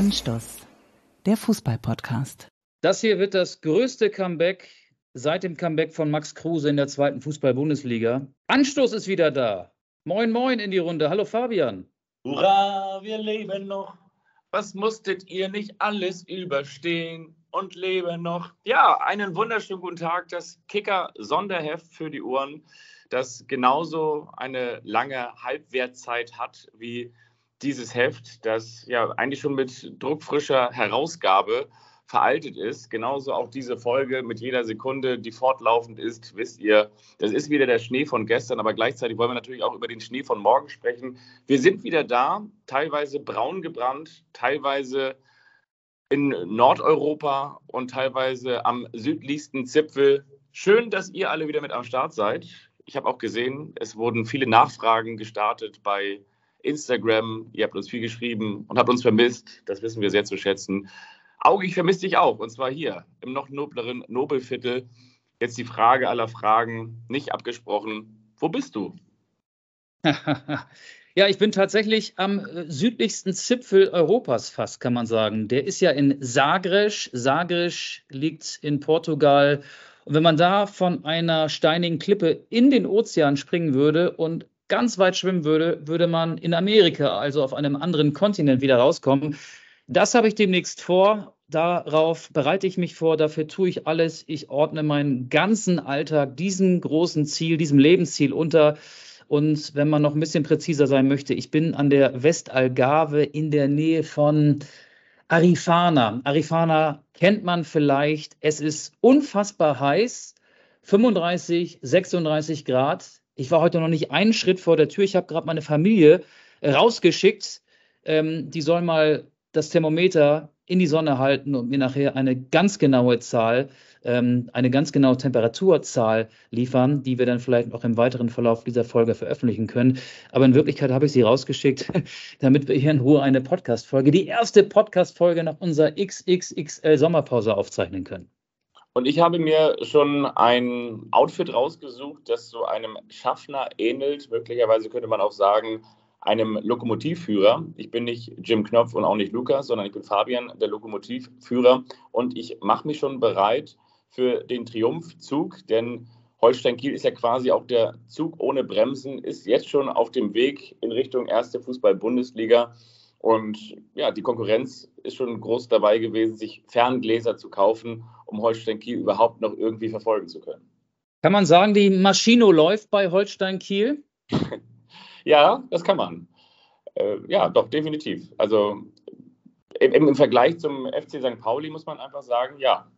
Anstoß, der Fußball-Podcast. Das hier wird das größte Comeback seit dem Comeback von Max Kruse in der zweiten Fußball-Bundesliga. Anstoß ist wieder da. Moin, moin in die Runde. Hallo Fabian. Hurra, wir leben noch. Was musstet ihr nicht alles überstehen und leben noch? Ja, einen wunderschönen guten Tag. Das Kicker-Sonderheft für die Ohren, das genauso eine lange Halbwertzeit hat wie dieses Heft, das ja eigentlich schon mit druckfrischer Herausgabe veraltet ist. Genauso auch diese Folge mit jeder Sekunde, die fortlaufend ist, wisst ihr, das ist wieder der Schnee von gestern, aber gleichzeitig wollen wir natürlich auch über den Schnee von morgen sprechen. Wir sind wieder da, teilweise braun gebrannt, teilweise in Nordeuropa und teilweise am südlichsten Zipfel. Schön, dass ihr alle wieder mit am Start seid. Ich habe auch gesehen, es wurden viele Nachfragen gestartet bei Instagram. Ihr habt uns viel geschrieben und habt uns vermisst. Das wissen wir sehr zu schätzen. Auge, ich vermisse dich auch, und zwar hier im noch nobleren Nobelviertel. Jetzt die Frage aller Fragen, nicht abgesprochen. Wo bist du? Ja, ich bin tatsächlich am südlichsten Zipfel Europas fast, kann man sagen. Der ist ja in Sagres. Sagres liegt in Portugal. Und wenn man da von einer steinigen Klippe in den Ozean springen würde und ganz weit schwimmen würde, würde man in Amerika, also auf einem anderen Kontinent, wieder rauskommen. Das habe ich demnächst vor. Darauf bereite ich mich vor. Dafür tue ich alles. Ich ordne meinen ganzen Alltag diesem großen Ziel, diesem Lebensziel unter. Und wenn man noch ein bisschen präziser sein möchte, ich bin an der Westalgarve in der Nähe von Arifana. Arifana kennt man vielleicht. Es ist unfassbar heiß. 35, 36 Grad. Ich war heute noch nicht einen Schritt vor der Tür. Ich habe gerade meine Familie rausgeschickt. Die sollen mal das Thermometer in die Sonne halten und mir nachher eine ganz genaue Zahl, eine ganz genaue Temperaturzahl liefern, die wir dann vielleicht auch im weiteren Verlauf dieser Folge veröffentlichen können. Aber in Wirklichkeit habe ich sie rausgeschickt, damit wir hier in Ruhe eine Podcast-Folge, die erste Podcast-Folge nach unserer XXXL-Sommerpause aufzeichnen können. Und ich habe mir schon ein Outfit rausgesucht, das so einem Schaffner ähnelt. Möglicherweise könnte man auch sagen, einem Lokomotivführer. Ich bin nicht Jim Knopf und auch nicht Lukas, sondern ich bin Fabian, der Lokomotivführer. Und ich mache mich schon bereit für den Triumphzug, denn Holstein Kiel ist ja quasi auch der Zug ohne Bremsen, ist jetzt schon auf dem Weg in Richtung erste Fußball-Bundesliga. Und ja, die Konkurrenz ist schon groß dabei gewesen, sich Ferngläser zu kaufen, um Holstein Kiel überhaupt noch irgendwie verfolgen zu können. Kann man sagen, die Maschino läuft bei Holstein Kiel? Ja, das kann man. Ja, doch, definitiv. Also im Vergleich zum FC St. Pauli muss man einfach sagen, ja.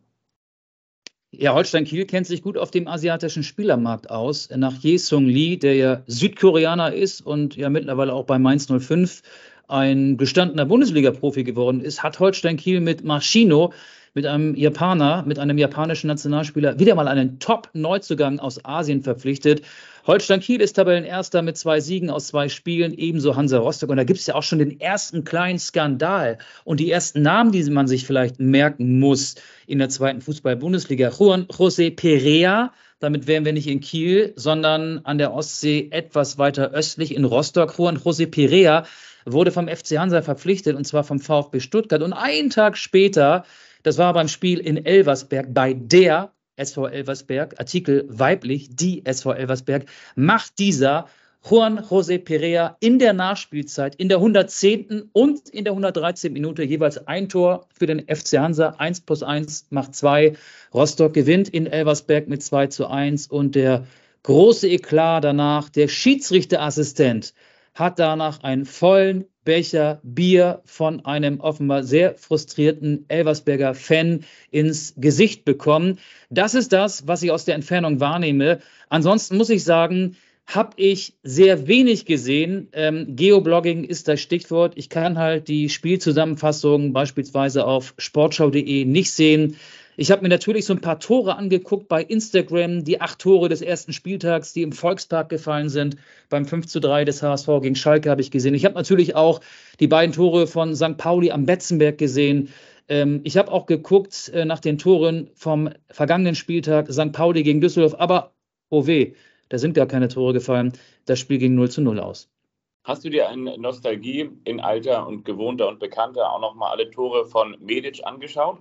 Ja, Holstein Kiel kennt sich gut auf dem asiatischen Spielermarkt aus. Nach Jae-Sung Lee, der ja Südkoreaner ist und ja mittlerweile auch bei Mainz 05 ein gestandener Bundesliga-Profi geworden ist, hat Holstein Kiel mit Maschino, mit einem Japaner, mit einem japanischen Nationalspieler, wieder mal einen Top-Neuzugang aus Asien verpflichtet. Holstein Kiel ist Tabellenerster mit 2 Siegen aus 2 Spielen, ebenso Hansa Rostock. Und da gibt es ja auch schon den ersten kleinen Skandal und die ersten Namen, die man sich vielleicht merken muss in der zweiten Fußball-Bundesliga. Juan José Perea, damit wären wir nicht in Kiel, sondern an der Ostsee etwas weiter östlich in Rostock. Juan José Perea wurde vom FC Hansa verpflichtet, und zwar vom VfB Stuttgart. Und einen Tag später, das war beim Spiel in Elversberg, bei der SV Elversberg, Artikel weiblich, die SV Elversberg, macht dieser Juan José Perea in der Nachspielzeit, in der 110. und in der 113. Minute jeweils ein Tor für den FC Hansa. 1+1 macht 2. Rostock gewinnt in Elversberg mit 2:1. Und der große Eklat danach, der Schiedsrichterassistent hat danach einen vollen Becher Bier von einem offenbar sehr frustrierten Elversberger Fan ins Gesicht bekommen. Das ist das, was ich aus der Entfernung wahrnehme. Ansonsten muss ich sagen, habe ich sehr wenig gesehen. Geoblogging ist das Stichwort. Ich kann halt die Spielzusammenfassung beispielsweise auf sportschau.de nicht sehen. Ich habe mir natürlich so ein paar Tore angeguckt bei Instagram, die 8 Tore des ersten Spieltags, die im Volkspark gefallen sind. Beim 5:3 des HSV gegen Schalke habe ich gesehen. Ich habe natürlich auch die beiden Tore von St. Pauli am Betzenberg gesehen. Ich habe auch geguckt nach den Toren vom vergangenen Spieltag, St. Pauli gegen Düsseldorf. Aber, oh weh, da sind gar keine Tore gefallen. Das Spiel ging 0:0 aus. Hast du dir in Nostalgie in alter und gewohnter und bekannter auch nochmal alle Tore von Medic angeschaut?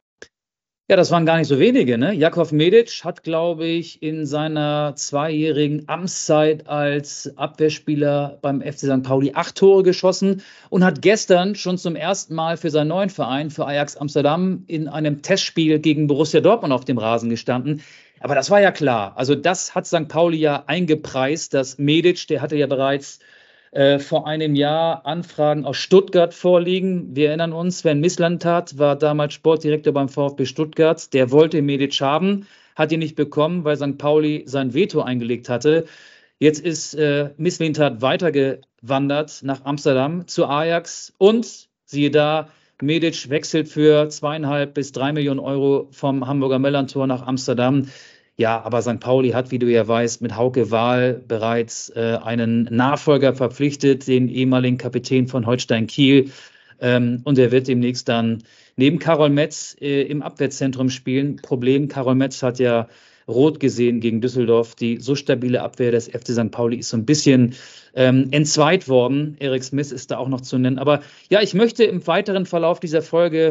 Ja, das waren gar nicht so wenige, ne? Jakov Medic hat, glaube ich, in seiner 2-jährigen Amtszeit als Abwehrspieler beim FC St. Pauli 8 Tore geschossen und hat gestern schon zum ersten Mal für seinen neuen Verein, für Ajax Amsterdam, in einem Testspiel gegen Borussia Dortmund auf dem Rasen gestanden. Aber das war ja klar. Also das hat St. Pauli ja eingepreist, dass Medic, der hatte ja bereits vor einem Jahr Anfragen aus Stuttgart vorliegen. Wir erinnern uns, Sven Mislintat war damals Sportdirektor beim VfB Stuttgart. Der wollte Medic haben, hat ihn nicht bekommen, weil St. Pauli sein Veto eingelegt hatte. Jetzt ist Mislintat weitergewandert nach Amsterdam zu Ajax und siehe da, Medic wechselt für 2,5 bis 3 Millionen Euro vom Hamburger Millerntor nach Amsterdam. Ja, aber St. Pauli hat, wie du ja weißt, mit Hauke Wahl bereits einen Nachfolger verpflichtet, den ehemaligen Kapitän von Holstein Kiel. Und er wird demnächst dann neben Karol Metz im Abwehrzentrum spielen. Problem, Karol Metz hat ja rot gesehen gegen Düsseldorf. Die so stabile Abwehr des FC St. Pauli ist so ein bisschen entzweit worden. Erik Smith ist da auch noch zu nennen. Aber ja, ich möchte im weiteren Verlauf dieser Folge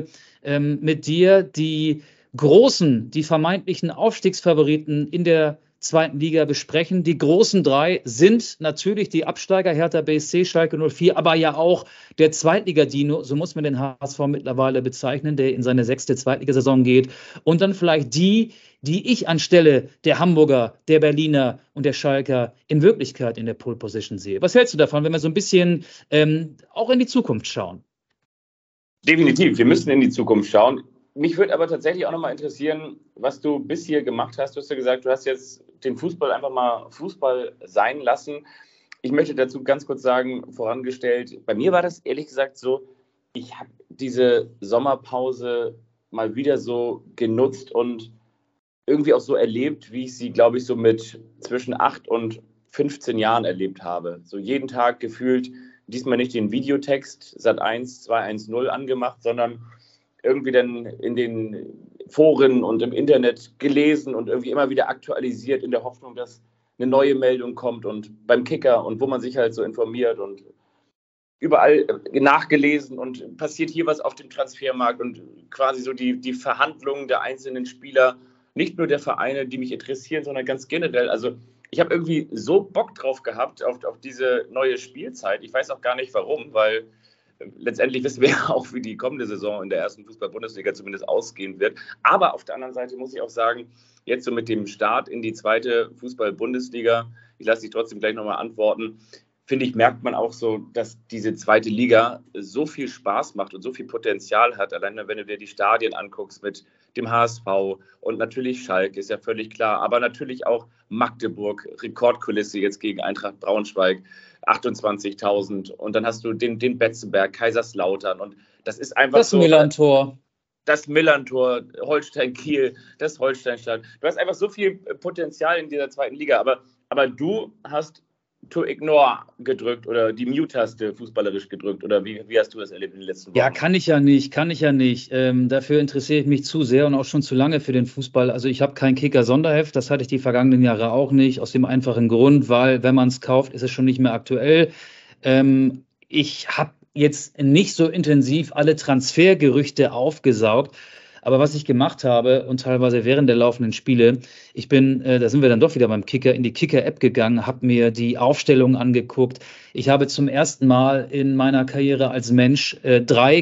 mit dir die vermeintlichen Aufstiegsfavoriten in der zweiten Liga besprechen. Die großen 3 sind natürlich die Absteiger Hertha BSC, Schalke 04, aber ja auch der Zweitliga-Dino, so muss man den HSV mittlerweile bezeichnen, der in seine 6. Zweitligasaison geht. Und dann vielleicht die ich anstelle der Hamburger, der Berliner und der Schalker in Wirklichkeit in der Pole Position sehe. Was hältst du davon, wenn wir so ein bisschen auch in die Zukunft schauen? Definitiv, wir müssen in die Zukunft schauen. Mich würde aber tatsächlich auch nochmal interessieren, was du bis hier gemacht hast. Du hast ja gesagt, du hast jetzt den Fußball einfach mal Fußball sein lassen. Ich möchte dazu ganz kurz sagen, vorangestellt, bei mir war das ehrlich gesagt so, ich habe diese Sommerpause mal wieder so genutzt und irgendwie auch so erlebt, wie ich sie, glaube ich, so mit zwischen 8 und 15 Jahren erlebt habe. So jeden Tag gefühlt, diesmal nicht den Videotext Sat.1 210 angemacht, sondern irgendwie dann in den Foren und im Internet gelesen und irgendwie immer wieder aktualisiert in der Hoffnung, dass eine neue Meldung kommt und beim Kicker und wo man sich halt so informiert und überall nachgelesen und passiert hier was auf dem Transfermarkt und quasi so die Verhandlungen der einzelnen Spieler, nicht nur der Vereine, die mich interessieren, sondern ganz generell. Also ich habe irgendwie so Bock drauf gehabt auf diese neue Spielzeit. Ich weiß auch gar nicht warum, weil letztendlich wissen wir ja auch, wie die kommende Saison in der ersten Fußball-Bundesliga zumindest ausgehen wird. Aber auf der anderen Seite muss ich auch sagen, jetzt so mit dem Start in die zweite Fußball-Bundesliga, ich lasse dich trotzdem gleich nochmal antworten, finde ich, merkt man auch so, dass diese zweite Liga so viel Spaß macht und so viel Potenzial hat. Allein wenn du dir die Stadien anguckst mit dem HSV und natürlich Schalke, ist ja völlig klar, aber natürlich auch Magdeburg, Rekordkulisse jetzt gegen Eintracht Braunschweig, 28.000 und dann hast du den Betzenberg, Kaiserslautern und das ist einfach das so... Das Millerntor, Holstein Kiel, das Holsteinstadt. Du hast einfach so viel Potenzial in dieser zweiten Liga, aber du hast to ignore gedrückt oder die Mute-Taste fußballerisch gedrückt oder wie hast du das erlebt in den letzten Wochen? Ja, kann ich ja nicht. Dafür interessiere ich mich zu sehr und auch schon zu lange für den Fußball. Also ich habe kein Kicker-Sonderheft, das hatte ich die vergangenen Jahre auch nicht, aus dem einfachen Grund, weil wenn man es kauft, ist es schon nicht mehr aktuell. Ich habe jetzt nicht so intensiv alle Transfergerüchte aufgesaugt. Aber was ich gemacht habe und teilweise während der laufenden Spiele, ich bin, da sind wir dann doch wieder beim Kicker, in die Kicker-App gegangen, habe mir die Aufstellung angeguckt. Ich habe zum ersten Mal in meiner Karriere als Mensch 3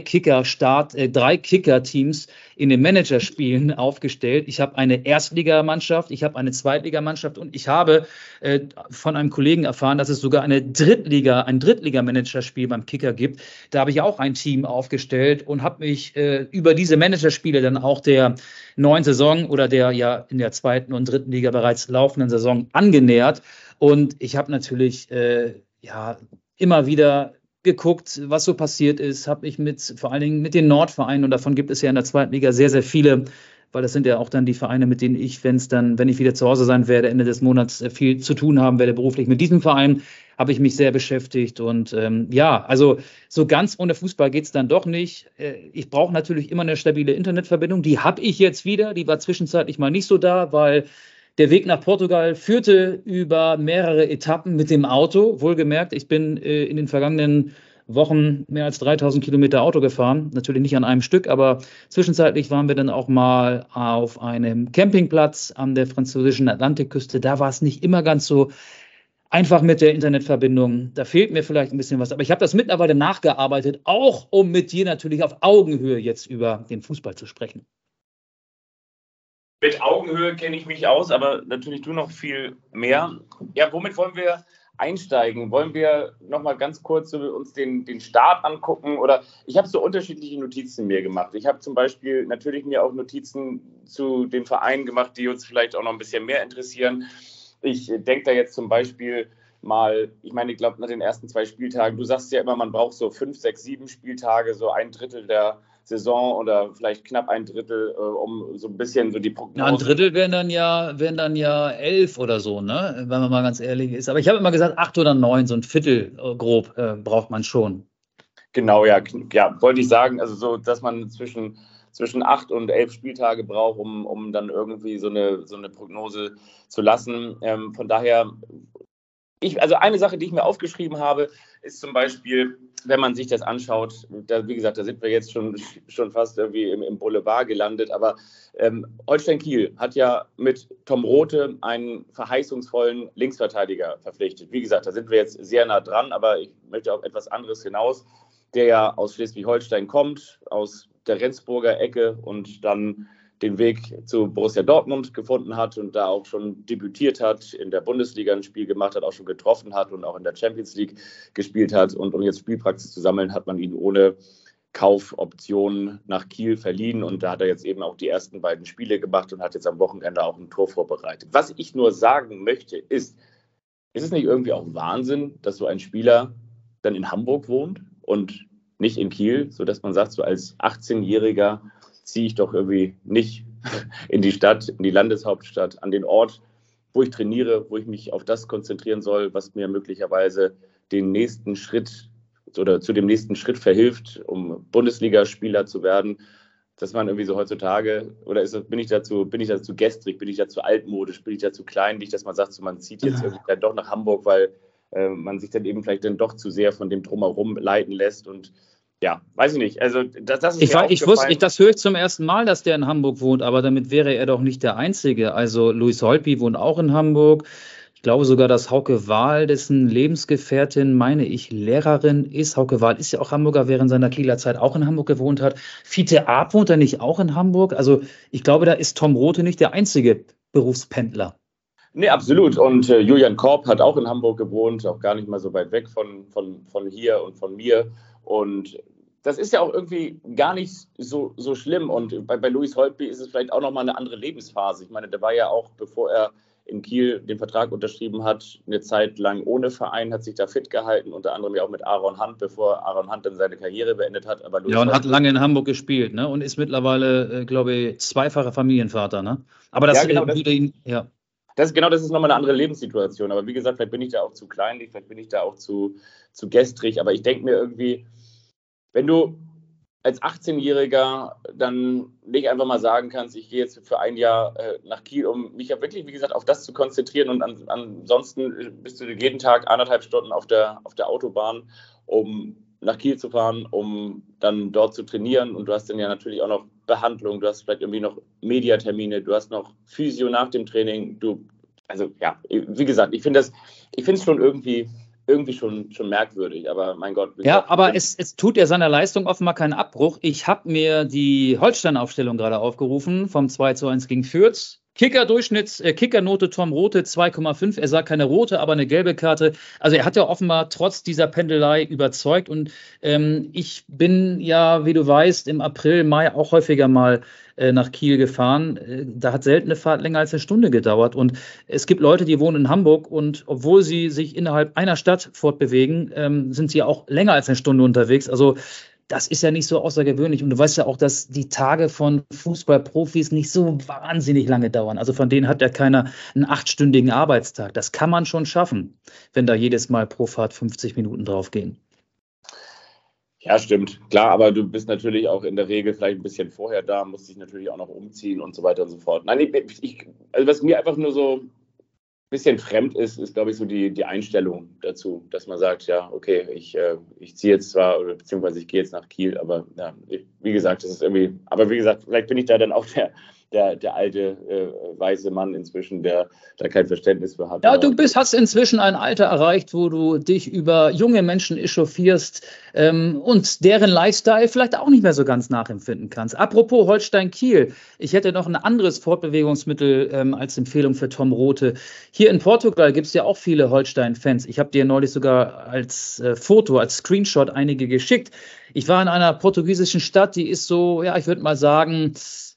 Kicker-Teams in den Managerspielen aufgestellt. Ich habe eine Erstligamannschaft, ich habe eine Zweitligamannschaft und ich habe von einem Kollegen erfahren, dass es sogar ein Drittliga-Managerspiel beim Kicker gibt. Da habe ich auch ein Team aufgestellt und habe mich über diese Managerspiele dann auch der neuen Saison oder der ja in der zweiten und dritten Liga bereits laufenden Saison angenähert. Und ich habe natürlich immer wieder geguckt, was so passiert ist, habe ich vor allen Dingen mit den Nordvereinen, und davon gibt es ja in der zweiten Liga sehr, sehr viele, weil das sind ja auch dann die Vereine, mit denen ich, wenn ich wieder zu Hause sein werde, Ende des Monats viel zu tun haben werde beruflich. Mit diesem Verein habe ich mich sehr beschäftigt und also so ganz ohne Fußball geht es dann doch nicht. Ich brauche natürlich immer eine stabile Internetverbindung, die habe ich jetzt wieder, die war zwischenzeitlich mal nicht so da, weil Der Weg nach Portugal führte über mehrere Etappen mit dem Auto. Wohlgemerkt, ich bin in den vergangenen Wochen mehr als 3000 Kilometer Auto gefahren. Natürlich nicht an einem Stück, aber zwischenzeitlich waren wir dann auch mal auf einem Campingplatz an der französischen Atlantikküste. Da war es nicht immer ganz so einfach mit der Internetverbindung. Da fehlt mir vielleicht ein bisschen was. Aber ich habe das mittlerweile nachgearbeitet, auch um mit dir natürlich auf Augenhöhe jetzt über den Fußball zu sprechen. Mit Augenhöhe kenne ich mich aus, aber natürlich du noch viel mehr. Ja, womit wollen wir einsteigen? Wollen wir noch mal ganz kurz uns den Start angucken? Oder ich habe so unterschiedliche Notizen mir gemacht. Ich habe zum Beispiel natürlich mir auch Notizen zu den Vereinen gemacht, die uns vielleicht auch noch ein bisschen mehr interessieren. Ich denke da jetzt zum Beispiel mal, ich meine, ich glaube, nach den ersten 2 Spieltagen, du sagst ja immer, man braucht so 5, 6, 7 Spieltage, so 1/3 der Saison oder vielleicht knapp 1/3, um so ein bisschen so die Prognose. Ja, 1/3 wären dann ja 11 oder so, ne? Wenn man mal ganz ehrlich ist. Aber ich habe immer gesagt, 8 oder 9, so ein Viertel grob braucht man schon. Genau, ja, wollte ich sagen, also so, dass man zwischen 8 und 11 Spieltage braucht, um dann irgendwie so eine Prognose zu lassen. Von daher, also eine Sache, die ich mir aufgeschrieben habe, ist zum Beispiel, wenn man sich das anschaut, wie gesagt, da sind wir jetzt schon fast irgendwie im Boulevard gelandet, aber Holstein Kiel hat ja mit Tom Rothe einen verheißungsvollen Linksverteidiger verpflichtet. Wie gesagt, da sind wir jetzt sehr nah dran, aber ich möchte auf etwas anderes hinaus, der ja aus Schleswig-Holstein kommt, aus der Rendsburger Ecke und dann den Weg zu Borussia Dortmund gefunden hat und da auch schon debütiert hat, in der Bundesliga ein Spiel gemacht hat, auch schon getroffen hat und auch in der Champions League gespielt hat. Und um jetzt Spielpraxis zu sammeln, hat man ihn ohne Kaufoption nach Kiel verliehen. Und da hat er jetzt eben auch die ersten beiden Spiele gemacht und hat jetzt am Wochenende auch ein Tor vorbereitet. Was ich nur sagen möchte, ist es nicht irgendwie auch Wahnsinn, dass so ein Spieler dann in Hamburg wohnt und nicht in Kiel, sodass man sagt, so als 18-Jähriger ziehe ich doch irgendwie nicht in die Stadt, in die Landeshauptstadt, an den Ort, wo ich trainiere, wo ich mich auf das konzentrieren soll, was mir möglicherweise den nächsten Schritt oder zu dem nächsten Schritt verhilft, um Bundesligaspieler zu werden, dass man irgendwie so heutzutage, oder bin ich dazu gestrig, bin ich dazu altmodisch, bin ich dazu kleinlich, dass man sagt, so, man zieht jetzt irgendwie dann doch nach Hamburg, weil man sich dann eben vielleicht dann doch zu sehr von dem Drumherum leiten lässt und ja, weiß ich nicht. Also das ist das höre ich zum ersten Mal, dass der in Hamburg wohnt, aber damit wäre er doch nicht der Einzige. Also Louis Holtby wohnt auch in Hamburg. Ich glaube sogar, dass Hauke Wahl, dessen Lebensgefährtin, meine ich, Lehrerin ist. Hauke Wahl ist ja auch Hamburger, während seiner Kieler Zeit auch in Hamburg gewohnt hat. Fiete Arp wohnt er nicht auch in Hamburg? Also ich glaube, da ist Tom Rothe nicht der einzige Berufspendler. Nee, absolut. Und Julian Korb hat auch in Hamburg gewohnt, auch gar nicht mal so weit weg von hier und von mir. Und das ist ja auch irgendwie gar nicht so schlimm. Und bei Louis Holtby ist es vielleicht auch nochmal eine andere Lebensphase. Ich meine, der war ja auch, bevor er in Kiel den Vertrag unterschrieben hat, eine Zeit lang ohne Verein, hat sich da fit gehalten, unter anderem ja auch mit Aaron Hunt, bevor Aaron Hunt dann seine Karriere beendet hat. Aber Louis und hat lange in Hamburg gespielt, ne? Und ist mittlerweile, glaube ich, zweifacher Familienvater, ne? Aber das würde ihn, ja. Das ist nochmal eine andere Lebenssituation. Aber wie gesagt, vielleicht bin ich da auch zu kleinlich, vielleicht bin ich da auch zu gestrig. Aber ich denke mir irgendwie, wenn du als 18-Jähriger dann nicht einfach mal sagen kannst, ich gehe jetzt für ein Jahr nach Kiel, um mich ja wirklich, wie gesagt, auf das zu konzentrieren. Und ansonsten bist du jeden Tag 1,5 Stunden auf der Autobahn, um nach Kiel zu fahren, um dann dort zu trainieren. Und du hast dann ja natürlich auch noch Behandlung, du hast vielleicht irgendwie noch Mediatermine, du hast noch Physio nach dem Training. Also ja, wie gesagt, ich finde es schon irgendwie schon merkwürdig, aber mein Gott. Ja, aber es tut ja seiner Leistung offenbar keinen Abbruch. Ich habe mir die Holstein-Aufstellung gerade aufgerufen, vom 2:1 gegen Fürth. Kickernote Tom Rothe 2,5. Er sah keine rote, aber eine gelbe Karte. Also er hat ja offenbar trotz dieser Pendelei überzeugt. Und ich bin ja, wie du weißt, im April, Mai auch häufiger mal nach Kiel gefahren. Da hat selten eine Fahrt länger als eine Stunde gedauert. Und es gibt Leute, die wohnen in Hamburg und obwohl sie sich innerhalb einer Stadt fortbewegen, sind sie auch länger als eine Stunde unterwegs. Also das ist ja nicht so außergewöhnlich. Und du weißt ja auch, dass die Tage von Fußballprofis nicht so wahnsinnig lange dauern. Also von denen hat ja keiner einen 8-stündigen Arbeitstag. Das kann man schon schaffen, wenn da jedes Mal pro Fahrt 50 Minuten draufgehen. Ja, stimmt. Klar, aber du bist natürlich auch in der Regel vielleicht ein bisschen vorher da, musst dich natürlich auch noch umziehen und so weiter und so fort. Nein, also was mir einfach nur so ein bisschen fremd ist, glaube ich, so die Einstellung dazu, dass man sagt, ja, okay, ich ziehe jetzt zwar, oder beziehungsweise ich gehe jetzt nach Kiel, aber ja, wie gesagt, das ist irgendwie, aber wie gesagt, vielleicht bin ich da dann auch der alte weiße Mann inzwischen, der da kein Verständnis für hat. Ja, hast inzwischen ein Alter erreicht, wo du dich über junge Menschen echauffierst und deren Lifestyle vielleicht auch nicht mehr so ganz nachempfinden kannst. Apropos Holstein-Kiel, ich hätte noch ein anderes Fortbewegungsmittel als Empfehlung für Tom Rothe. Hier in Portugal gibt es ja auch viele Holstein-Fans. Ich habe dir neulich sogar als Foto, als Screenshot einige geschickt. Ich war in einer portugiesischen Stadt, die ist so, ja, ich würde mal sagen,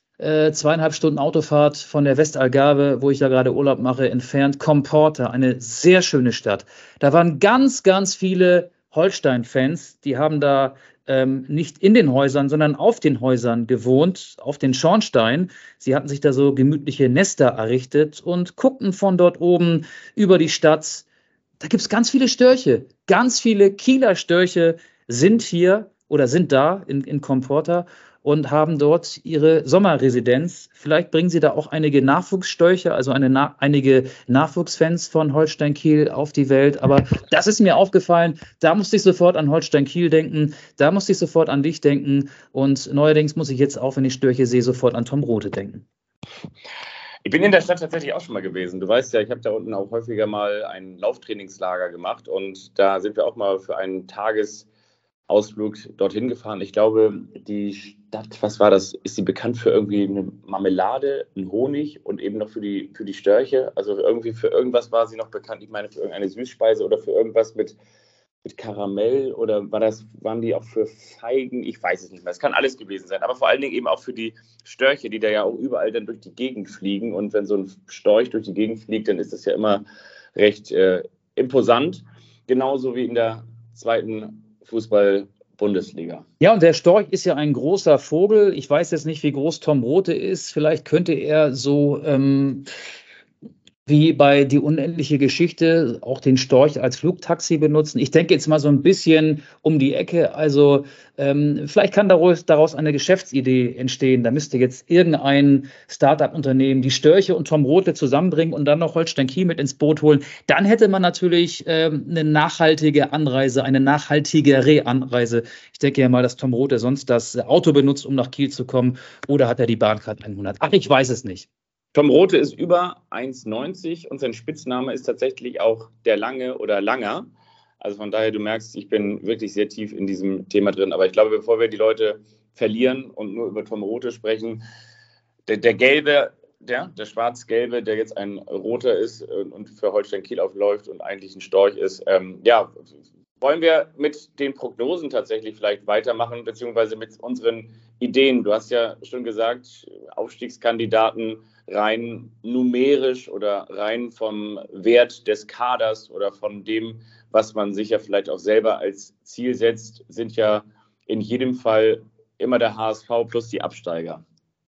2,5 Stunden Autofahrt von der Westalgarve, wo ich ja gerade Urlaub mache, entfernt. Comporta, eine sehr schöne Stadt. Da waren ganz, ganz viele Holstein-Fans, die haben da nicht in den Häusern, sondern auf den Häusern gewohnt, auf den Schornstein. Sie hatten sich da so gemütliche Nester errichtet und guckten von dort oben über die Stadt. Da gibt es ganz viele Störche, ganz viele Kieler Störche sind hier oder sind da in Comporta und haben dort ihre Sommerresidenz. Vielleicht bringen sie da auch einige Nachwuchsstörche, also einige Nachwuchsfans von Holstein Kiel auf die Welt. Aber das ist mir aufgefallen. Da musste ich sofort an Holstein Kiel denken. Da musste ich sofort an dich denken. Und neuerdings muss ich jetzt auch, wenn ich Störche sehe, sofort an Tom Rothe denken. Ich bin in der Stadt tatsächlich auch schon mal gewesen. Du weißt ja, ich habe da unten auch häufiger mal ein Lauftrainingslager gemacht. Und da sind wir auch mal für einen Tagesausflug dorthin gefahren. Ich glaube, die Stadt, was war das? Ist sie bekannt für irgendwie eine Marmelade, einen Honig und eben noch für die Störche? Also irgendwie für irgendwas war sie noch bekannt. Ich meine, für irgendeine Süßspeise oder für irgendwas mit Karamell oder waren die auch für Feigen? Ich weiß es nicht mehr. Es kann alles gewesen sein. Aber vor allen Dingen eben auch für die Störche, die da ja auch überall dann durch die Gegend fliegen. Und wenn so ein Storch durch die Gegend fliegt, dann ist das ja immer recht imposant. Genauso wie in der zweiten Fußball-Bundesliga. Ja, und der Storch ist ja ein großer Vogel. Ich weiß jetzt nicht, wie groß Tom Rothe ist. Vielleicht könnte er so wie bei Die unendliche Geschichte auch den Storch als Flugtaxi benutzen. Ich denke jetzt mal so ein bisschen um die Ecke. Also vielleicht kann daraus eine Geschäftsidee entstehen. Da müsste jetzt irgendein Start-up-Unternehmen die Störche und Tom Rothe zusammenbringen und dann noch Holstein Kiel mit ins Boot holen. Dann hätte man natürlich eine nachhaltige Anreise, eine nachhaltigere Anreise. Ich denke ja mal, dass Tom Rothe sonst das Auto benutzt, um nach Kiel zu kommen. Oder hat er die Bahncard 100? Ach, ich weiß es nicht. Tom Rothe ist über 1,90 und sein Spitzname ist tatsächlich auch der Lange oder Langer. Also von daher, du merkst, ich bin wirklich sehr tief in diesem Thema drin. Aber ich glaube, bevor wir die Leute verlieren und nur über Tom Rothe sprechen, der Gelbe, der Schwarz-Gelbe, der jetzt ein Roter ist und für Holstein Kiel aufläuft und eigentlich ein Storch ist, wollen wir mit den Prognosen tatsächlich vielleicht weitermachen, beziehungsweise mit unseren Ideen? Du hast ja schon gesagt, Aufstiegskandidaten rein numerisch oder rein vom Wert des Kaders oder von dem, was man sich ja vielleicht auch selber als Ziel setzt, sind ja in jedem Fall immer der HSV plus die Absteiger.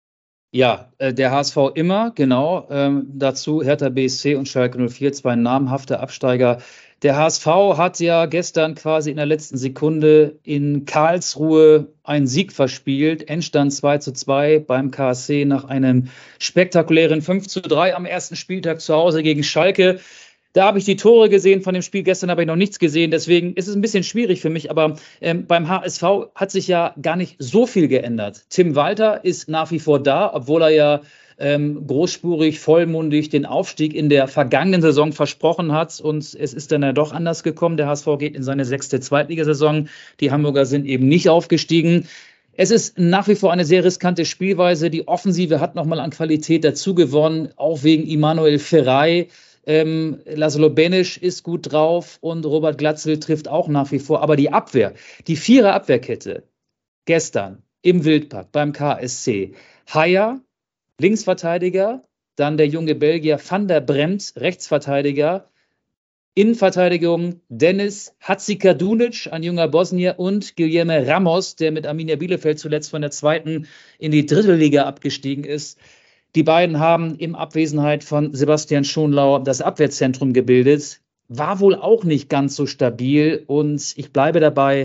Ja, der HSV immer, genau. Dazu Hertha BSC und Schalke 04, zwei namhafte Absteiger. Der HSV hat ja gestern quasi in der letzten Sekunde in Karlsruhe einen Sieg verspielt. Endstand 2:2 beim KSC nach einem spektakulären 5:3 am ersten Spieltag zu Hause gegen Schalke. Da habe ich die Tore gesehen von dem Spiel. Gestern habe ich noch nichts gesehen. Deswegen ist es ein bisschen schwierig für mich. Aber beim HSV hat sich ja gar nicht so viel geändert. Tim Walter ist nach wie vor da, obwohl er ja großspurig, vollmundig den Aufstieg in der vergangenen Saison versprochen hat. Und es ist dann ja doch anders gekommen. Der HSV geht in seine 6. Zweitligasaison. Die Hamburger sind eben nicht aufgestiegen. Es ist nach wie vor eine sehr riskante Spielweise. Die Offensive hat nochmal an Qualität dazu gewonnen, auch wegen Immanuel Ferrei. Laszlo Benisch ist gut drauf und Robert Glatzel trifft auch nach wie vor. Aber die Abwehr, die Vierer-Abwehrkette, gestern im Wildpark beim KSC, Haier, Linksverteidiger, dann der junge Belgier Van der Bremt, Rechtsverteidiger, Innenverteidigung Dennis Hatzikadunic, ein junger Bosnier, und Guilherme Ramos, der mit Arminia Bielefeld zuletzt von der 2. in die 3. Liga abgestiegen ist. Die beiden haben in Abwesenheit von Sebastian Schonlau das Abwehrzentrum gebildet. War wohl auch nicht ganz so stabil und ich bleibe dabei,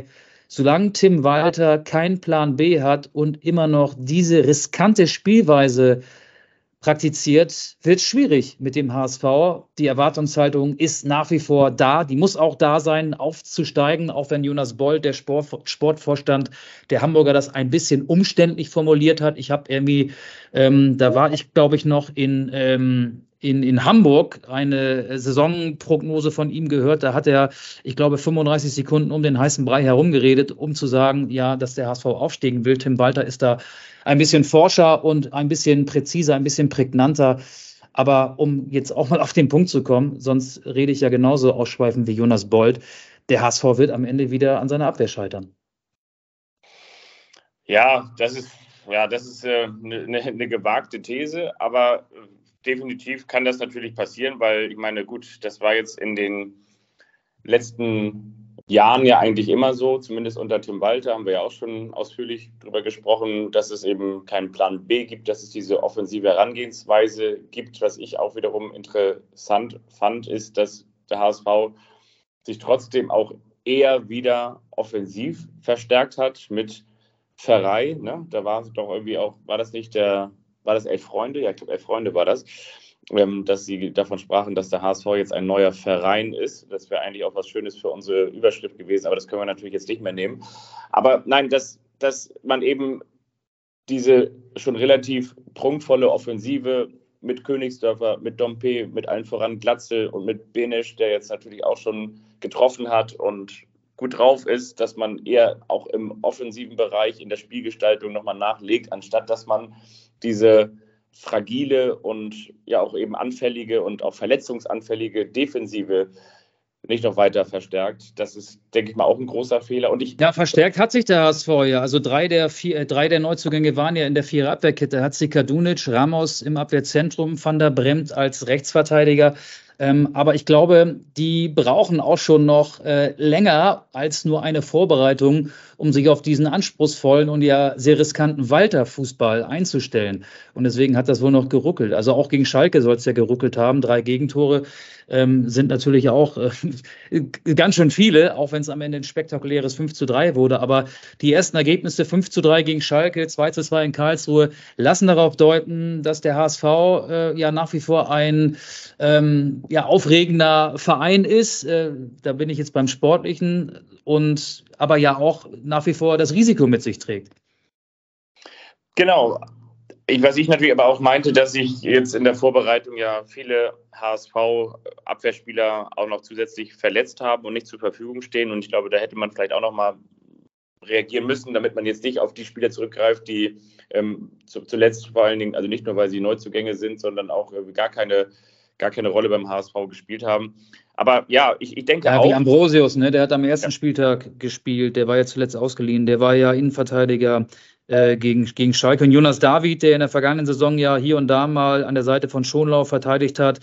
solange Tim Walter keinen Plan B hat und immer noch diese riskante Spielweise praktiziert, wird es schwierig mit dem HSV. Die Erwartungshaltung ist nach wie vor da. Die muss auch da sein, aufzusteigen, auch wenn Jonas Bold, der Sportvorstand der Hamburger, das ein bisschen umständlich formuliert hat. Ich habe irgendwie, da war ich, glaube ich, noch in Hamburg eine Saisonprognose von ihm gehört. Da hat er, ich glaube, 35 Sekunden um den heißen Brei herumgeredet, um zu sagen, ja, dass der HSV aufsteigen will. Tim Walter ist da ein bisschen forscher und ein bisschen präziser, ein bisschen prägnanter. Aber um jetzt auch mal auf den Punkt zu kommen, sonst rede ich ja genauso ausschweifend wie Jonas Bold, der HSV wird am Ende wieder an seiner Abwehr scheitern. Ja, das ist eine gewagte These, aber definitiv kann das natürlich passieren, weil ich meine, gut, das war jetzt in den letzten Jahren ja eigentlich immer so, zumindest unter Tim Walter haben wir ja auch schon ausführlich darüber gesprochen, dass es eben keinen Plan B gibt, dass es diese offensive Herangehensweise gibt. Was ich auch wiederum interessant fand, ist, dass der HSV sich trotzdem auch eher wieder offensiv verstärkt hat mit Ferrei. Ne? Da war es doch irgendwie auch, war das Elf Freunde? Ja, ich glaube, 11 Freunde war das. Dass sie davon sprachen, dass der HSV jetzt ein neuer Verein ist. Das wäre eigentlich auch was Schönes für unsere Überschrift gewesen, aber das können wir natürlich jetzt nicht mehr nehmen. Aber nein, dass man eben diese schon relativ prunkvolle Offensive mit Königsdörfer, mit Dompe, mit allen voran Glatzel und mit Benesch, der jetzt natürlich auch schon getroffen hat und gut drauf ist, dass man eher auch im offensiven Bereich in der Spielgestaltung nochmal nachlegt, anstatt dass man diese fragile und ja auch eben anfällige und auch verletzungsanfällige Defensive nicht noch weiter verstärkt. Das ist, denke ich mal, auch ein großer Fehler. Und verstärkt hat sich der HSV ja. Also drei der Neuzugänge waren ja in der Vierer-Abwehrkette. Hatzikadunic, Ramos im Abwehrzentrum, Van der Bremt als Rechtsverteidiger. Aber ich glaube, die brauchen auch schon noch länger als nur eine Vorbereitung, um sich auf diesen anspruchsvollen und ja sehr riskanten Walter-Fußball einzustellen. Und deswegen hat das wohl noch geruckelt. Also auch gegen Schalke soll es ja geruckelt haben. 3 Gegentore sind natürlich auch ganz schön viele, auch wenn es am Ende ein spektakuläres 5:3 wurde. Aber die ersten Ergebnisse 5:3 gegen Schalke, 2:2 in Karlsruhe, lassen darauf deuten, dass der HSV ja nach wie vor ein aufregender Verein ist. Da bin ich jetzt beim Sportlichen und aber ja auch nach wie vor das Risiko mit sich trägt. Genau. Was ich natürlich aber auch meinte, dass sich jetzt in der Vorbereitung ja viele HSV-Abwehrspieler auch noch zusätzlich verletzt haben und nicht zur Verfügung stehen. Und ich glaube, da hätte man vielleicht auch noch mal reagieren müssen, damit man jetzt nicht auf die Spieler zurückgreift, die zuletzt vor allen Dingen, also nicht nur, weil sie Neuzugänge sind, sondern auch gar keine Rolle beim HSV gespielt haben. Aber ja, ich denke auch... Wie Ambrosius, ne? Der hat am ersten Spieltag gespielt, der war ja zuletzt ausgeliehen, der war ja Innenverteidiger gegen Schalke. Und Jonas David, der in der vergangenen Saison ja hier und da mal an der Seite von Schonlau verteidigt hat,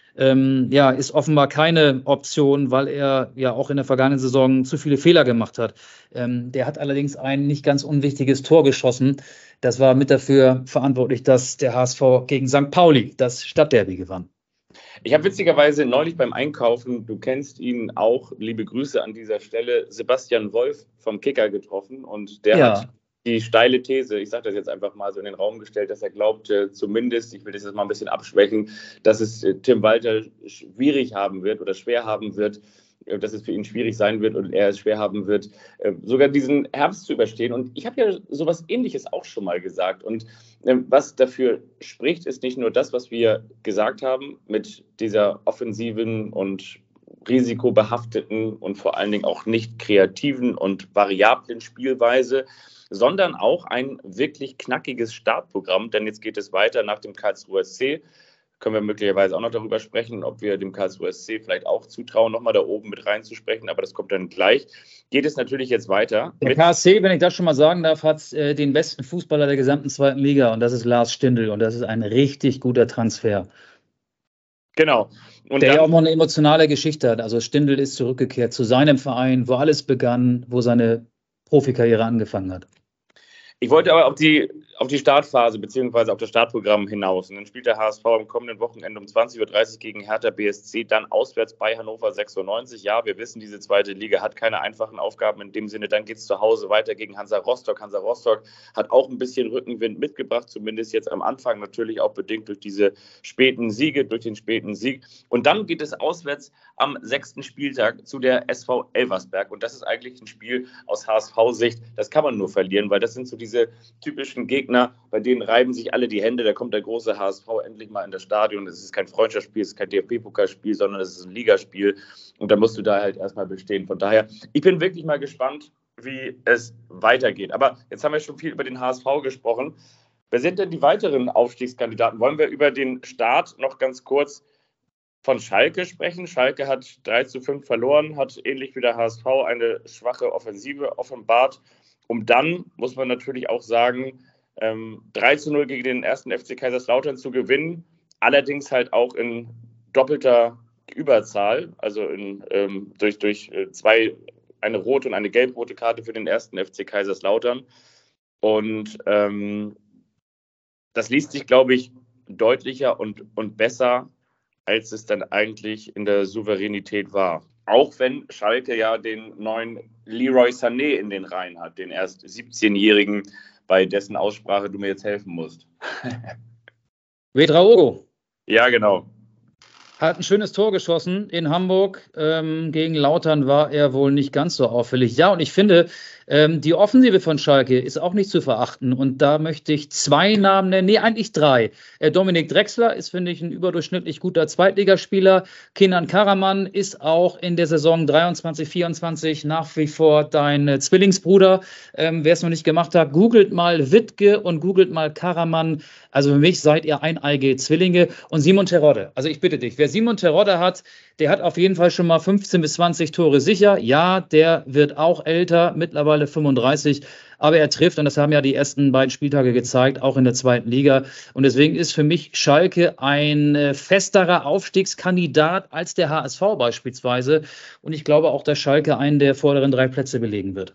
ist offenbar keine Option, weil er ja auch in der vergangenen Saison zu viele Fehler gemacht hat. Der hat allerdings ein nicht ganz unwichtiges Tor geschossen. Das war mit dafür verantwortlich, dass der HSV gegen St. Pauli das Stadtderby gewann. Ich habe witzigerweise neulich beim Einkaufen, du kennst ihn auch, liebe Grüße an dieser Stelle, Sebastian Wolf vom Kicker getroffen und der hat die steile These, ich sage das jetzt einfach mal so in den Raum gestellt, dass er glaubt, zumindest, ich will das jetzt mal ein bisschen abschwächen, dass es Tim Walter schwierig haben wird oder schwer haben wird, dass es für ihn schwierig sein wird und er es schwer haben wird, sogar diesen Herbst zu überstehen. Und ich habe ja sowas Ähnliches auch schon mal gesagt. Und was dafür spricht, ist nicht nur das, was wir gesagt haben mit dieser offensiven und risikobehafteten und vor allen Dingen auch nicht kreativen und variablen Spielweise, sondern auch ein wirklich knackiges Startprogramm. Denn jetzt geht es weiter nach dem Karlsruher SC. Können wir möglicherweise auch noch darüber sprechen, ob wir dem Karlsruher SC vielleicht auch zutrauen, nochmal da oben mit reinzusprechen, aber das kommt dann gleich. Geht es natürlich jetzt weiter. Der KSC, wenn ich das schon mal sagen darf, hat den besten Fußballer der gesamten 2. Liga und das ist Lars Stindl und das ist ein richtig guter Transfer. Genau. Und der ja auch noch eine emotionale Geschichte hat. Also Stindl ist zurückgekehrt zu seinem Verein, wo alles begann, wo seine Profikarriere angefangen hat. Ich wollte aber auf die Startphase bzw. auf das Startprogramm hinaus. Und dann spielt der HSV am kommenden Wochenende um 20:30 Uhr gegen Hertha BSC, dann auswärts bei Hannover 96. Ja, wir wissen, diese zweite Liga hat keine einfachen Aufgaben in dem Sinne. Dann geht es zu Hause weiter gegen Hansa Rostock. Hansa Rostock hat auch ein bisschen Rückenwind mitgebracht, zumindest jetzt am Anfang, natürlich auch bedingt durch diese späten Siege, durch den späten Sieg. Und dann geht es auswärts am 6. Spieltag zu der SV Elversberg. Und das ist eigentlich ein Spiel aus HSV-Sicht, das kann man nur verlieren, weil das sind so diese typischen Gegner, bei denen reiben sich alle die Hände. Da kommt der große HSV endlich mal in das Stadion. Es ist kein Freundschaftsspiel, es ist kein DFB-Pokalspiel, sondern es ist ein Ligaspiel. Und da musst du da halt erstmal bestehen. Von daher, ich bin wirklich mal gespannt, wie es weitergeht. Aber jetzt haben wir schon viel über den HSV gesprochen. Wer sind denn die weiteren Aufstiegskandidaten? Wollen wir über den Start noch ganz kurz von Schalke sprechen? Schalke hat 3:5 verloren, hat ähnlich wie der HSV eine schwache Offensive offenbart. Und dann muss man natürlich auch sagen, 3:0 gegen den 1. FC Kaiserslautern zu gewinnen, allerdings halt auch in doppelter Überzahl, also durch eine rote und eine gelb-rote Karte für den 1. FC Kaiserslautern. Und das liest sich, glaube ich, deutlicher und besser, als es dann eigentlich in der Souveränität war. Auch wenn Schalke ja den neuen Leroy Sané in den Reihen hat, den erst 17-Jährigen, bei dessen Aussprache du mir jetzt helfen musst. Ouedraogo. Ja, genau. Hat ein schönes Tor geschossen in Hamburg. Gegen Lautern war er wohl nicht ganz so auffällig. Ja, und ich finde, die Offensive von Schalke ist auch nicht zu verachten. Und da möchte ich 2 Namen nennen, nee, eigentlich 3. Dominik Drexler ist, finde ich, ein überdurchschnittlich guter Zweitligaspieler. Kenan Karaman ist auch in der Saison 23/24 nach wie vor dein Zwillingsbruder. Wer es noch nicht gemacht hat, googelt mal Wittke und googelt mal Karaman. Also für mich seid ihr eineige Zwillinge. Und Simon Terodde. Also ich bitte dich, wer Simon Terodde hat, der hat auf jeden Fall schon mal 15 bis 20 Tore sicher. Ja, der wird auch älter, mittlerweile 35. Aber er trifft, und das haben ja die ersten beiden Spieltage gezeigt, auch in der zweiten Liga. Und deswegen ist für mich Schalke ein festerer Aufstiegskandidat als der HSV beispielsweise. Und ich glaube auch, dass Schalke einen der vorderen 3 Plätze belegen wird.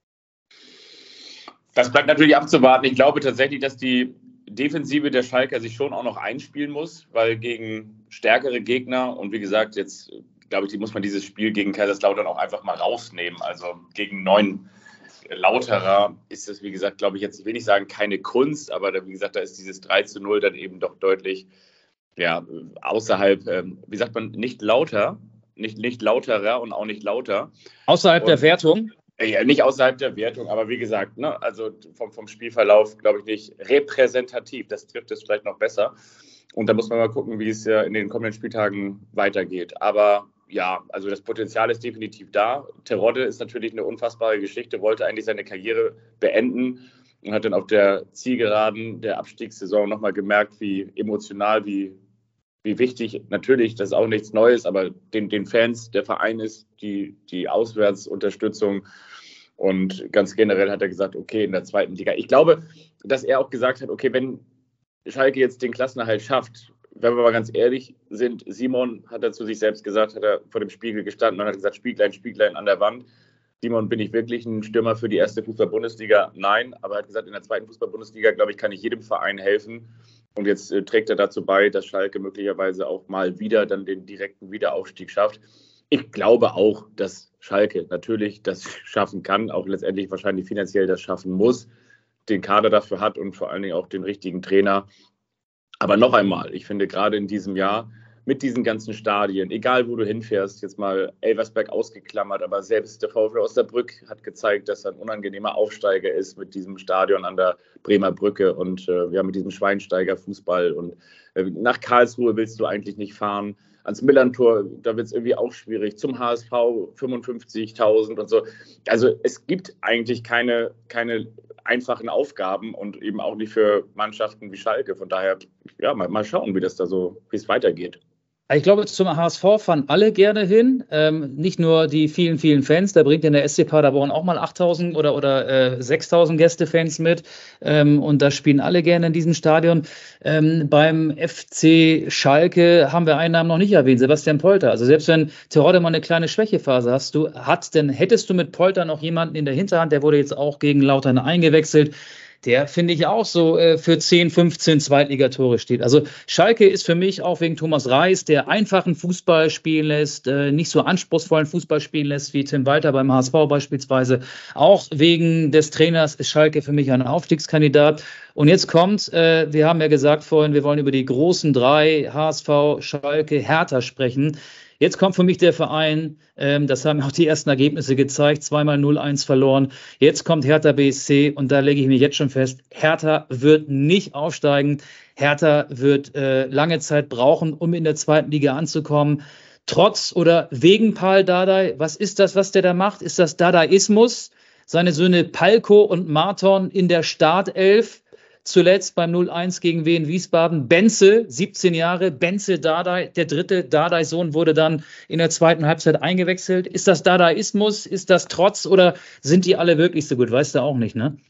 Das bleibt natürlich abzuwarten. Ich glaube tatsächlich, dass die Defensive der Schalker sich schon auch noch einspielen muss, weil gegen stärkere Gegner und wie gesagt, jetzt glaube ich, muss man dieses Spiel gegen Kaiserslautern auch einfach mal rausnehmen. Also gegen 9 Lauterer ist das, wie gesagt, glaube ich, jetzt, ich will nicht sagen keine Kunst, aber wie gesagt, da ist dieses 3:0 dann eben doch deutlich außerhalb, wie sagt man, nicht lauterer und auch nicht lauter. Außerhalb der Wertung? Ja, nicht außerhalb der Wertung, aber wie gesagt, ne, also vom Spielverlauf, glaube ich, nicht repräsentativ. Das trifft es vielleicht noch besser. Und da muss man mal gucken, wie es in den kommenden Spieltagen weitergeht. Aber ja, also das Potenzial ist definitiv da. Terodde ist natürlich eine unfassbare Geschichte, wollte eigentlich seine Karriere beenden und hat dann auf der Zielgeraden der Abstiegssaison nochmal gemerkt, wie emotional, wie wichtig, natürlich, das ist auch nichts Neues, aber den Fans der Verein ist, die Auswärtsunterstützung. Und ganz generell hat er gesagt, okay, in der zweiten Liga. Ich glaube, dass er auch gesagt hat, okay, wenn Schalke jetzt den Klassenerhalt schafft, wenn wir mal ganz ehrlich sind, Simon hat er zu sich selbst gesagt, hat er vor dem Spiegel gestanden und hat gesagt, Spieglein an der Wand. Simon, bin ich wirklich ein Stürmer für die erste Fußball-Bundesliga? Nein, aber er hat gesagt, in der zweiten Fußball-Bundesliga, glaube ich, kann ich jedem Verein helfen. Und jetzt trägt er dazu bei, dass Schalke möglicherweise auch mal wieder dann den direkten Wiederaufstieg schafft. Ich glaube auch, dass Schalke natürlich das schaffen kann, auch letztendlich wahrscheinlich finanziell das schaffen muss, den Kader dafür hat und vor allen Dingen auch den richtigen Trainer. Aber noch einmal, ich finde gerade in diesem Jahr mit diesen ganzen Stadien, egal wo du hinfährst, jetzt mal Elversberg ausgeklammert, aber selbst der VfL Osnabrück hat gezeigt, dass er ein unangenehmer Aufsteiger ist mit diesem Stadion an der Bremer Brücke und mit diesem Schweinsteiger-Fußball. Und nach Karlsruhe willst du eigentlich nicht fahren. Ans Millerntor, da wird es irgendwie auch schwierig. Zum HSV 55.000 und so. Also es gibt eigentlich keine einfachen Aufgaben und eben auch nicht für Mannschaften wie Schalke. Von daher, ja, mal schauen, wie es weitergeht. Ich glaube, zum HSV fahren alle gerne hin, nicht nur die vielen, vielen Fans, da bringt in der SC Paderborn auch mal 8.000 oder 6.000 Gästefans mit und da spielen alle gerne in diesem Stadion. Beim FC Schalke haben wir einen Namen noch nicht erwähnt, Sebastian Polter. Also selbst wenn Terodde mal eine kleine Schwächephase hättest du mit Polter noch jemanden in der Hinterhand, der wurde jetzt auch gegen Lautern eingewechselt. der, finde ich, auch so für 10, 15 Zweitligatore steht. Also Schalke ist für mich auch wegen Thomas Reis, der einfachen Fußball spielen lässt, nicht so anspruchsvollen Fußball spielen lässt wie Tim Walter beim HSV beispielsweise. Auch wegen des Trainers ist Schalke für mich ein Aufstiegskandidat. Und jetzt kommt, wir haben ja gesagt vorhin, wir wollen über die großen drei, HSV, Schalke, Hertha sprechen. Jetzt kommt für mich der Verein, das haben auch die ersten Ergebnisse gezeigt, 2-mal 0-1 verloren. Jetzt kommt Hertha BSC und da lege ich mich jetzt schon fest, Hertha wird nicht aufsteigen. Hertha wird lange Zeit brauchen, um in der zweiten Liga anzukommen. Trotz oder wegen Paul Dardai, was ist das, was der da macht? Ist das Dadaismus? Seine Söhne Palko und Marton in der Startelf. Zuletzt beim 0-1 gegen Wien Wiesbaden. Benze, 17 Jahre, Benze Dardai, der dritte Dardai-Sohn, wurde dann in der zweiten Halbzeit eingewechselt. Ist das Dadaismus? Ist das Trotz oder sind die alle wirklich so gut? Weißt du auch nicht, ne?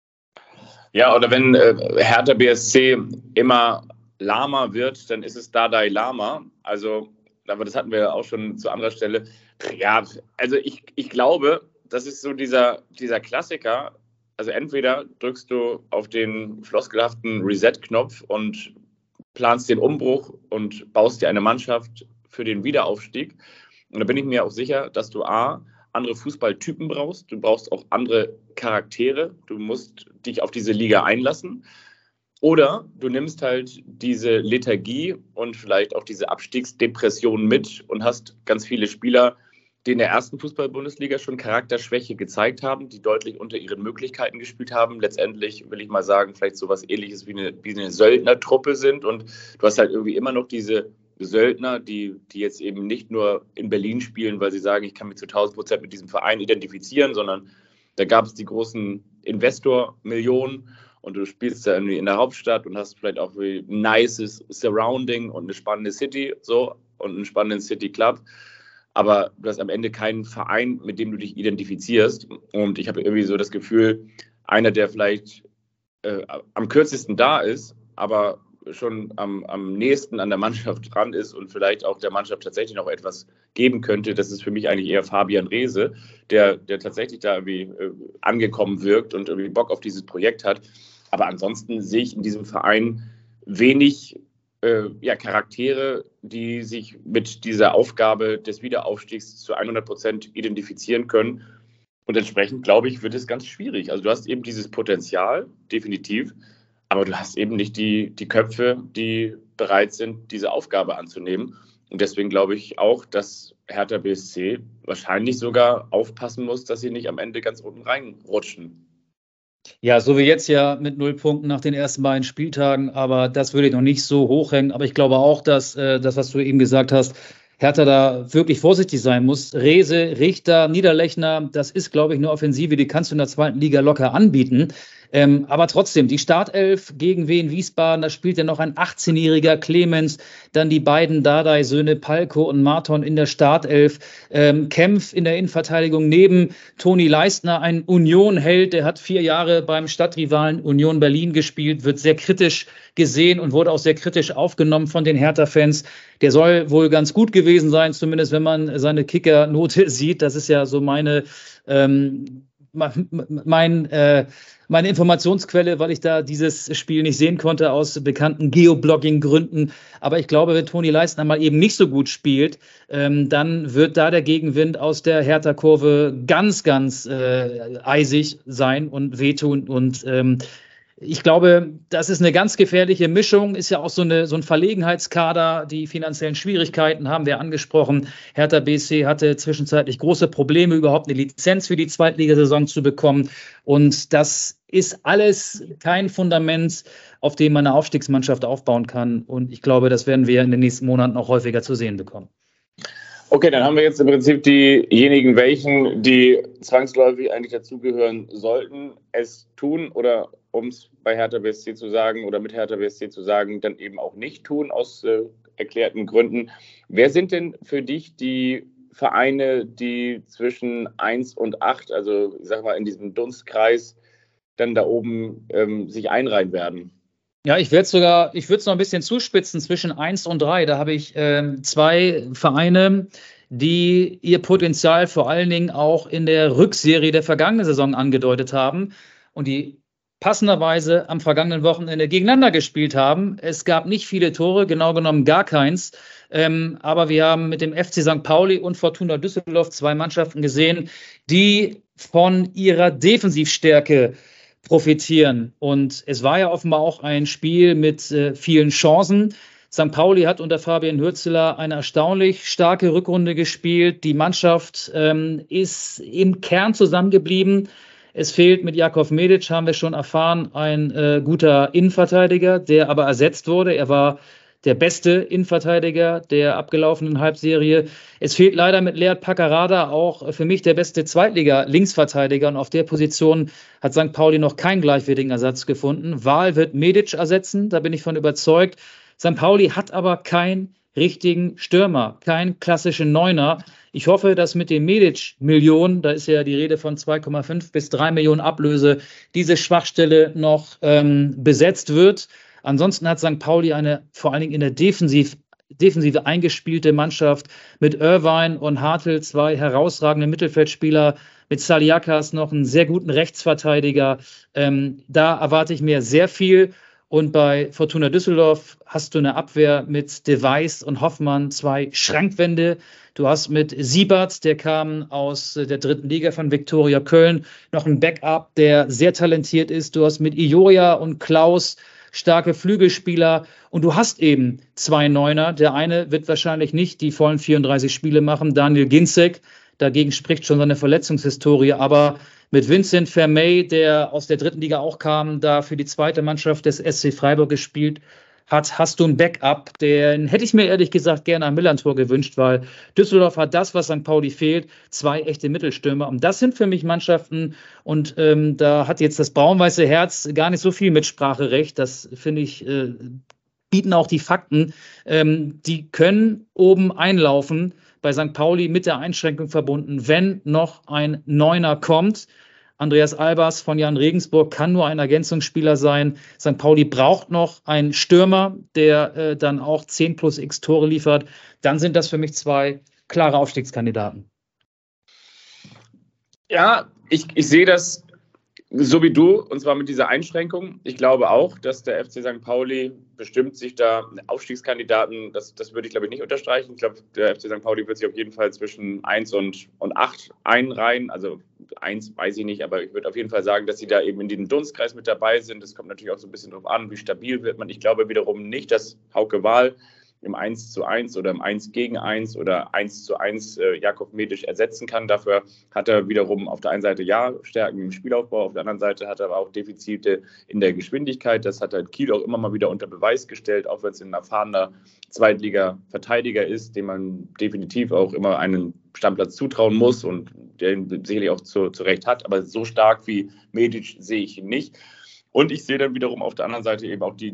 Ja, oder wenn Hertha BSC immer lahmer wird, dann ist es Dardai Lama. Also, aber das hatten wir ja auch schon zu anderer Stelle. Ja, also ich glaube, das ist so dieser Klassiker. Also entweder drückst du auf den floskelhaften Reset-Knopf und planst den Umbruch und baust dir eine Mannschaft für den Wiederaufstieg. Und da bin ich mir auch sicher, dass du andere Fußballtypen brauchst. Du brauchst auch andere Charaktere. Du musst dich auf diese Liga einlassen. Oder du nimmst halt diese Lethargie und vielleicht auch diese Abstiegsdepression mit und hast ganz viele Spieler, die in der ersten Fußball-Bundesliga schon Charakterschwäche gezeigt haben, die deutlich unter ihren Möglichkeiten gespielt haben. Letztendlich will ich mal sagen, vielleicht sowas Ähnliches wie eine Söldnertruppe sind. Und du hast halt irgendwie immer noch diese Söldner, die jetzt eben nicht nur in Berlin spielen, weil sie sagen, ich kann mich zu 1000% mit diesem Verein identifizieren, sondern da gab es die großen Investor-Millionen und du spielst da irgendwie in der Hauptstadt und hast vielleicht auch ein nices Surrounding und eine spannende City so und einen spannenden City Club. Aber du hast am Ende keinen Verein, mit dem du dich identifizierst. Und ich habe irgendwie so das Gefühl, einer, der vielleicht am kürzesten da ist, aber schon am nächsten an der Mannschaft dran ist und vielleicht auch der Mannschaft tatsächlich noch etwas geben könnte, das ist für mich eigentlich eher Fabian Reese, der tatsächlich da irgendwie angekommen wirkt und irgendwie Bock auf dieses Projekt hat. Aber ansonsten sehe ich in diesem Verein wenig Charaktere, die sich mit dieser Aufgabe des Wiederaufstiegs zu 100% identifizieren können. Und entsprechend, glaube ich, wird es ganz schwierig. Also du hast eben dieses Potenzial, definitiv, aber du hast eben nicht die Köpfe, die bereit sind, diese Aufgabe anzunehmen. Und deswegen glaube ich auch, dass Hertha BSC wahrscheinlich sogar aufpassen muss, dass sie nicht am Ende ganz unten reinrutschen. Ja, so wie jetzt ja mit 0 Punkten nach den ersten beiden Spieltagen, aber das würde ich noch nicht so hochhängen. Aber ich glaube auch, dass das, was du eben gesagt hast, Hertha da wirklich vorsichtig sein muss. Reese, Richter, Niederlechner, das ist, glaube ich, eine Offensive, die kannst du in der zweiten Liga locker anbieten. Aber trotzdem, die Startelf gegen Wien Wiesbaden, da spielt ja noch ein 18-jähriger Clemens, dann die beiden Dardai-Söhne Palko und Marton in der Startelf, Kempf in der Innenverteidigung neben Toni Leistner, ein Union-Held, der hat 4 Jahre beim Stadtrivalen Union Berlin gespielt, wird sehr kritisch gesehen und wurde auch sehr kritisch aufgenommen von den Hertha-Fans. Der soll wohl ganz gut gewesen sein, zumindest wenn man seine Kicker-Note sieht. Das ist ja so meine Informationsquelle, weil ich da dieses Spiel nicht sehen konnte aus bekannten Geoblogging-Gründen. Aber ich glaube, wenn Toni Leistner mal eben nicht so gut spielt, dann wird da der Gegenwind aus der Hertha-Kurve ganz, ganz eisig sein und wehtun. Und ich glaube, das ist eine ganz gefährliche Mischung, ist ja auch so ein Verlegenheitskader, die finanziellen Schwierigkeiten haben wir angesprochen. Hertha BSC hatte zwischenzeitlich große Probleme, überhaupt eine Lizenz für die Zweitligasaison zu bekommen. Und das ist alles kein Fundament, auf dem man eine Aufstiegsmannschaft aufbauen kann. Und ich glaube, das werden wir in den nächsten Monaten auch häufiger zu sehen bekommen. Okay, dann haben wir jetzt im Prinzip diejenigen, die zwangsläufig eigentlich dazugehören sollten, es tun oder, um es bei Hertha BSC zu sagen oder mit Hertha BSC zu sagen, dann eben auch nicht tun aus erklärten Gründen. Wer sind denn für dich die Vereine, die zwischen 1 und 8, also ich sag mal in diesem Dunstkreis, dann da oben sich einreihen werden? Ja, ich würde es noch ein bisschen zuspitzen zwischen 1 und 3. Da habe ich 2 Vereine, die ihr Potenzial vor allen Dingen auch in der Rückserie der vergangenen Saison angedeutet haben. Und die passenderweise am vergangenen Wochenende gegeneinander gespielt haben. Es gab nicht viele Tore, genau genommen gar keins. Aber wir haben mit dem FC St. Pauli und Fortuna Düsseldorf 2 Mannschaften gesehen, die von ihrer Defensivstärke profitieren. Und es war ja offenbar auch ein Spiel mit vielen Chancen. St. Pauli hat unter Fabian Hürzeler eine erstaunlich starke Rückrunde gespielt. Die Mannschaft ist im Kern zusammengeblieben. Es fehlt mit Jakov Medic, haben wir schon erfahren, ein guter Innenverteidiger, der aber ersetzt wurde. Er war der beste Innenverteidiger der abgelaufenen Halbserie. Es fehlt leider mit Lead Paccarada auch für mich der beste Zweitliga-Linksverteidiger. Und auf der Position hat St. Pauli noch keinen gleichwertigen Ersatz gefunden. Wahl wird Medic ersetzen, da bin ich von überzeugt. St. Pauli hat aber keinen richtigen Stürmer, keinen klassischen Neuner. Ich hoffe, dass mit den Medic-Millionen, da ist ja die Rede von 2,5 bis 3 Millionen Ablöse, diese Schwachstelle noch besetzt wird. Ansonsten hat St. Pauli eine vor allen Dingen in der Defensive eingespielte Mannschaft mit Irvine und Hartl, 2 herausragende Mittelfeldspieler, mit Saliakas noch einen sehr guten Rechtsverteidiger. Da erwarte ich mir sehr viel. Und bei Fortuna Düsseldorf hast du eine Abwehr mit De Wijs und Hoffmann, 2 Schrankwände. Du hast mit Siebert, der kam aus der 3. Liga von Viktoria Köln, noch einen Backup, der sehr talentiert ist. Du hast mit Ioja und Klaus starke Flügelspieler und du hast eben 2 Neuner. Der eine wird wahrscheinlich nicht die vollen 34 Spiele machen, Daniel Ginczek. Dagegen spricht schon seine Verletzungshistorie, aber mit Vincent Vermey, der aus der 3. Liga auch kam, da für die zweite Mannschaft des SC Freiburg gespielt hat, hast du ein Backup. Den hätte ich mir ehrlich gesagt gerne am Millantor gewünscht, weil Düsseldorf hat das, was St. Pauli fehlt, 2 echte Mittelstürmer. Und das sind für mich Mannschaften und da hat jetzt das braun-weiße Herz gar nicht so viel Mitspracherecht. Das finde ich, bieten auch die Fakten. Die können oben einlaufen. Bei St. Pauli mit der Einschränkung verbunden, wenn noch ein Neuner kommt. Andreas Albers von Jan Regensburg kann nur ein Ergänzungsspieler sein. St. Pauli braucht noch einen Stürmer, der dann auch 10 plus X Tore liefert. Dann sind das für mich 2 klare Aufstiegskandidaten. Ja, ich sehe das so wie du, und zwar mit dieser Einschränkung. Ich glaube auch, dass der FC St. Pauli bestimmt sich da Aufstiegskandidaten, das würde ich glaube ich nicht unterstreichen. Ich glaube, der FC St. Pauli wird sich auf jeden Fall zwischen 1 und 8 einreihen. Also 1 weiß ich nicht, aber ich würde auf jeden Fall sagen, dass sie da eben in diesem Dunstkreis mit dabei sind. Das kommt natürlich auch so ein bisschen drauf an, wie stabil wird man. Ich glaube wiederum nicht, dass Hauke Wahl im 1:1 oder im 1-gegen-1 oder 1:1 Jakov Medic ersetzen kann. Dafür hat er wiederum auf der einen Seite Stärken im Spielaufbau, auf der anderen Seite hat er aber auch Defizite in der Geschwindigkeit. Das hat er in Kiel auch immer mal wieder unter Beweis gestellt, auch wenn es ein erfahrener Zweitliga-Verteidiger ist, dem man definitiv auch immer einen Stammplatz zutrauen muss und der ihn sicherlich auch zu Recht hat. Aber so stark wie Medic sehe ich ihn nicht. Und ich sehe dann wiederum auf der anderen Seite eben auch die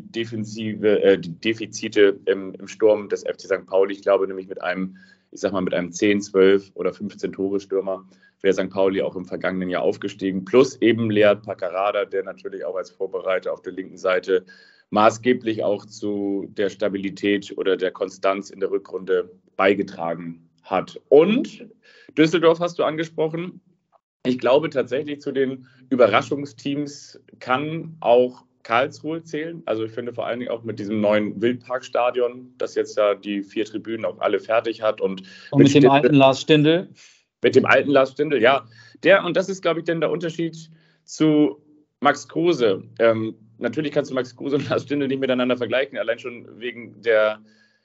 Defizite im Sturm des FC St. Pauli. Ich glaube nämlich mit einem 10, 12 oder 15 Tore-Stürmer wäre St. Pauli auch im vergangenen Jahr aufgestiegen. Plus eben Lead Paccarada, der natürlich auch als Vorbereiter auf der linken Seite maßgeblich auch zu der Stabilität oder der Konstanz in der Rückrunde beigetragen hat. Und Düsseldorf hast du angesprochen. Ich glaube tatsächlich, zu den Überraschungsteams kann auch Karlsruhe zählen. Also ich finde vor allen Dingen auch mit diesem neuen Wildparkstadion, das jetzt ja die 4 Tribünen auch alle fertig hat. Und mit dem alten Lars Stindl. Mit dem alten Lars Stindl, ja. Und das ist, glaube ich, dann der Unterschied zu Max Kruse. Natürlich kannst du Max Kruse und Lars Stindl nicht miteinander vergleichen, allein schon wegen der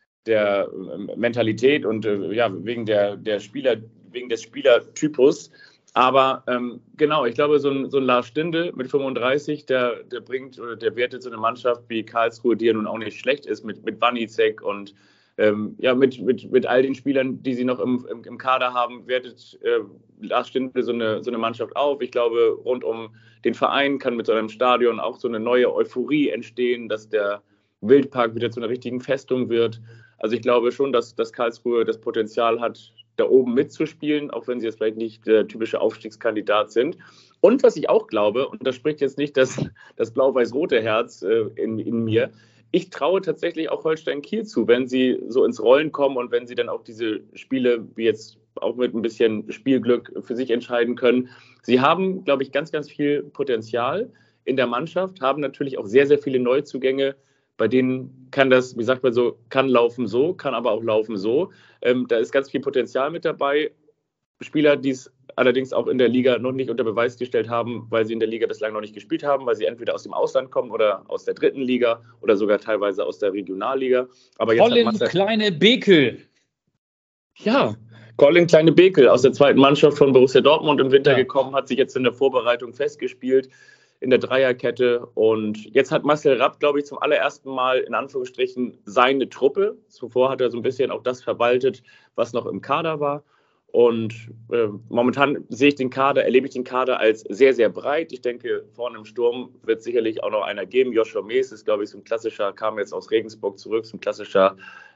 Mentalität und wegen wegen des Spielertypus. Aber genau, ich glaube, so ein Lars Stindl mit 35, der wertet so eine Mannschaft wie Karlsruhe, die ja nun auch nicht schlecht ist, mit Wanizek und mit all den Spielern, die sie noch im Kader haben, wertet Lars Stindl so eine Mannschaft auf. Ich glaube, rund um den Verein kann mit so einem Stadion auch so eine neue Euphorie entstehen, dass der Wildpark wieder zu einer richtigen Festung wird. Also ich glaube schon, dass Karlsruhe das Potenzial hat, da oben mitzuspielen, auch wenn sie jetzt vielleicht nicht der typische Aufstiegskandidat sind. Und was ich auch glaube, und da spricht jetzt nicht das blau-weiß-rote Herz in mir, ich traue tatsächlich auch Holstein Kiel zu, wenn sie so ins Rollen kommen und wenn sie dann auch diese Spiele wie jetzt auch mit ein bisschen Spielglück für sich entscheiden können. Sie haben, glaube ich, ganz, ganz viel Potenzial in der Mannschaft, haben natürlich auch sehr, sehr viele Neuzugänge, bei denen kann das, wie sagt man so, kann laufen so, kann aber auch laufen so. Da ist ganz viel Potenzial mit dabei. Spieler, die es allerdings auch in der Liga noch nicht unter Beweis gestellt haben, weil sie in der Liga bislang noch nicht gespielt haben, weil sie entweder aus dem Ausland kommen oder aus der 3. Liga oder sogar teilweise aus der Regionalliga. Aber jetzt Colin Kleine Bekel. Ja, Colin Kleine Bekel aus der 2. Mannschaft von Borussia Dortmund im Winter gekommen, hat sich jetzt in der Vorbereitung festgespielt in der Dreierkette. Und jetzt hat Marcel Rapp, glaube ich, zum allerersten Mal in Anführungsstrichen seine Truppe. Zuvor hat er so ein bisschen auch das verwaltet, was noch im Kader war. Und momentan erlebe ich den Kader als sehr, sehr breit. Ich denke, vorne im Sturm wird sicherlich auch noch einer geben. Joshua Mees ist, glaube ich, so ein klassischer, kam jetzt aus Regensburg zurück, so ein klassischer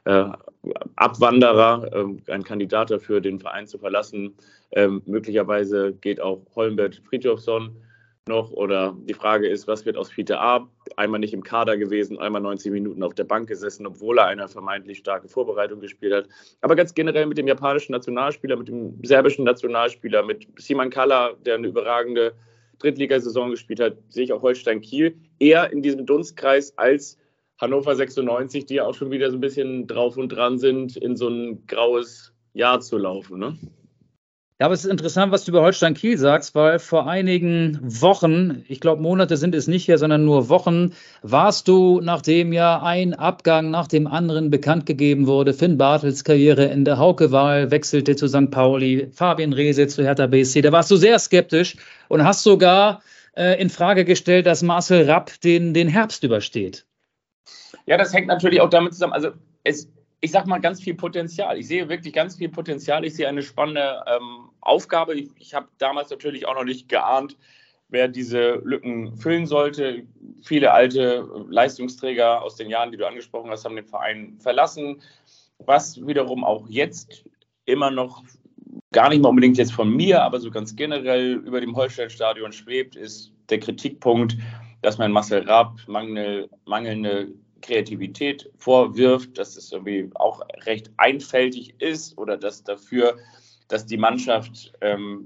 Abwanderer, ein Kandidat dafür, den Verein zu verlassen. Möglicherweise geht auch Holmbert Fridtjofsson noch. Oder die Frage ist, was wird aus Fiete A? Einmal nicht im Kader gewesen, einmal 90 Minuten auf der Bank gesessen, obwohl er eine vermeintlich starke Vorbereitung gespielt hat. Aber ganz generell mit dem japanischen Nationalspieler, mit dem serbischen Nationalspieler, mit Simon Kalla, der eine überragende Drittligasaison gespielt hat, sehe ich auch Holstein Kiel eher in diesem Dunstkreis als Hannover 96, die ja auch schon wieder so ein bisschen drauf und dran sind, in so ein graues Jahr zu laufen, ne? Ja, aber es ist interessant, was du über Holstein Kiel sagst, weil vor einigen Wochen, ich glaube Monate sind es nicht hier, sondern nur Wochen, warst du, nachdem ja ein Abgang nach dem anderen bekannt gegeben wurde, Finn Bartels Karriereende, Hauke Wahl wechselte zu St. Pauli, Fabian Reese zu Hertha BSC, da warst du sehr skeptisch und hast sogar in Frage gestellt, dass Marcel Rapp den Herbst übersteht. Ja, das hängt natürlich auch damit zusammen, also ich sage mal, ganz viel Potenzial. Ich sehe wirklich ganz viel Potenzial. Ich sehe eine spannende Aufgabe. Ich habe damals natürlich auch noch nicht geahnt, wer diese Lücken füllen sollte. Viele alte Leistungsträger aus den Jahren, die du angesprochen hast, haben den Verein verlassen. Was wiederum auch jetzt immer noch gar nicht mal unbedingt jetzt von mir, aber so ganz generell über dem Holstein-Stadion schwebt, ist der Kritikpunkt, dass man Marcel Rapp mangelnde Kreativität vorwirft, dass es irgendwie auch recht einfältig ist oder dass die Mannschaft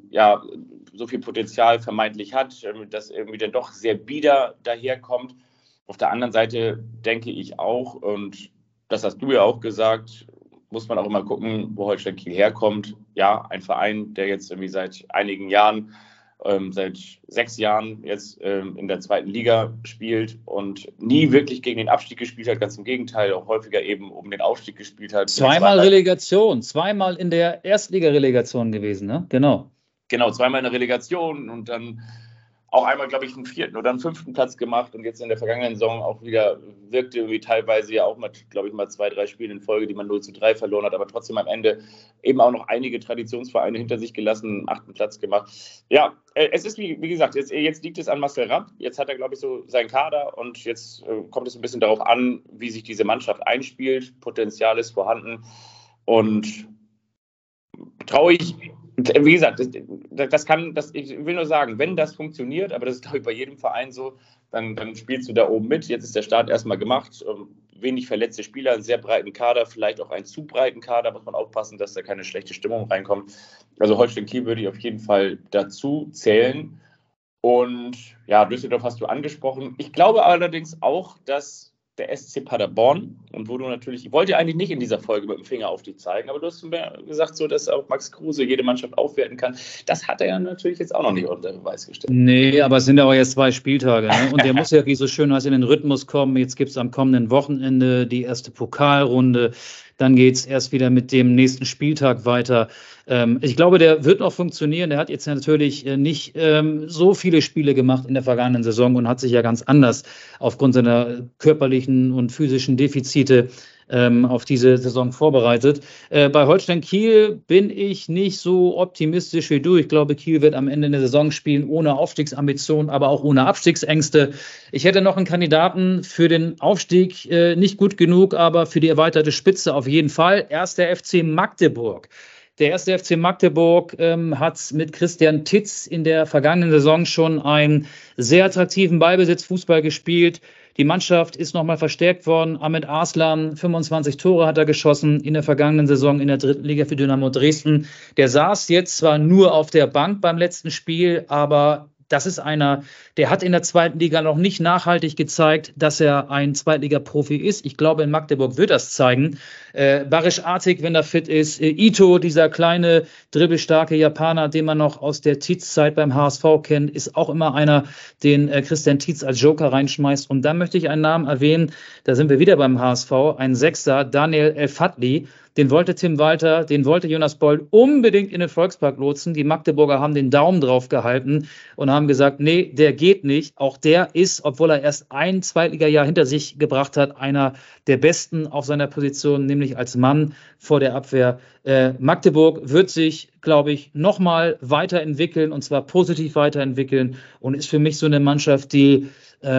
so viel Potenzial vermeintlich hat, dass irgendwie dann doch sehr bieder daherkommt. Auf der anderen Seite denke ich auch, und das hast du ja auch gesagt, muss man auch immer gucken, wo Holstein Kiel herkommt. Ja, ein Verein, der jetzt irgendwie seit einigen Jahren, seit 6 Jahren jetzt in der 2. Liga spielt und nie wirklich gegen den Abstieg gespielt hat, ganz im Gegenteil, auch häufiger eben um den Aufstieg gespielt hat. Zweimal Relegation, zweimal in der Erstliga-Relegation gewesen, ne? Genau, zweimal in der Relegation und dann auch einmal, glaube ich, einen 4. oder einen 5. Platz gemacht und jetzt in der vergangenen Saison auch wieder wirkte irgendwie teilweise ja auch mit, glaube ich, mal 2, 3 Spielen in Folge, die man 0:3 verloren hat, aber trotzdem am Ende eben auch noch einige Traditionsvereine hinter sich gelassen, einen 8. Platz gemacht. Ja, es ist, wie gesagt, jetzt liegt es an Marcel Rapp, jetzt hat er, glaube ich, so seinen Kader und jetzt kommt es ein bisschen darauf an, wie sich diese Mannschaft einspielt. Potenzial ist vorhanden und traue ich. Wie gesagt, ich will nur sagen, wenn das funktioniert, aber das ist, glaube ich, bei jedem Verein so, dann spielst du da oben mit. Jetzt ist der Start erstmal gemacht. Wenig verletzte Spieler, einen sehr breiten Kader, vielleicht auch einen zu breiten Kader, muss man aufpassen, dass da keine schlechte Stimmung reinkommt. Also Holstein Kiel würde ich auf jeden Fall dazu zählen. Und ja, Düsseldorf hast du angesprochen. Ich glaube allerdings auch, dass der SC Paderborn, und wo du natürlich, ich wollte eigentlich nicht in dieser Folge mit dem Finger auf dich zeigen, aber du hast mir gesagt, so, dass auch Max Kruse jede Mannschaft aufwerten kann. Das hat er ja natürlich jetzt auch noch nicht unter Beweis gestellt. Nee, aber es sind ja auch jetzt 2 Spieltage, ne? Und der muss ja, wie so schön heißt, in den Rhythmus kommen. Jetzt gibt es am kommenden Wochenende die erste Pokalrunde. Dann geht es erst wieder mit dem nächsten Spieltag weiter. Ich glaube, der wird noch funktionieren. Der hat jetzt natürlich nicht so viele Spiele gemacht in der vergangenen Saison und hat sich ja ganz anders aufgrund seiner körperlichen und physischen Defizite auf diese Saison vorbereitet. Bei Holstein Kiel bin ich nicht so optimistisch wie du. Ich glaube, Kiel wird am Ende der Saison spielen ohne Aufstiegsambitionen, aber auch ohne Abstiegsängste. Ich hätte noch einen Kandidaten für den Aufstieg, nicht gut genug, aber für die erweiterte Spitze auf jeden Fall. 1. FC Magdeburg. Der 1. FC Magdeburg hat mit Christian Titz in der vergangenen Saison schon einen sehr attraktiven Ballbesitzfußball gespielt. Die Mannschaft ist nochmal verstärkt worden. Ahmed Arslan, 25 Tore hat er geschossen in der vergangenen Saison in der 3. Liga für Dynamo Dresden. Der saß jetzt zwar nur auf der Bank beim letzten Spiel, aber das ist einer, der hat in der zweiten Liga noch nicht nachhaltig gezeigt, dass er ein Zweitliga-Profi ist. Ich glaube, in Magdeburg wird das zeigen. Barisch Artig, wenn er fit ist. Ito, dieser kleine, dribbelstarke Japaner, den man noch aus der Tietz-Zeit beim HSV kennt, ist auch immer einer, den Christian Tietz als Joker reinschmeißt. Und da möchte ich einen Namen erwähnen, da sind wir wieder beim HSV, ein Sechser, Daniel El-Fadli. Den wollte Tim Walter, den wollte Jonas Bold unbedingt in den Volkspark lotsen. Die Magdeburger haben den Daumen drauf gehalten und haben gesagt, nee, der geht nicht. Auch der ist, obwohl er erst ein Zweitliga-Jahr hinter sich gebracht hat, einer der Besten auf seiner Position, nämlich als Mann vor der Abwehr. Magdeburg wird sich, glaube ich, nochmal weiterentwickeln, und zwar positiv weiterentwickeln, und ist für mich so eine Mannschaft, die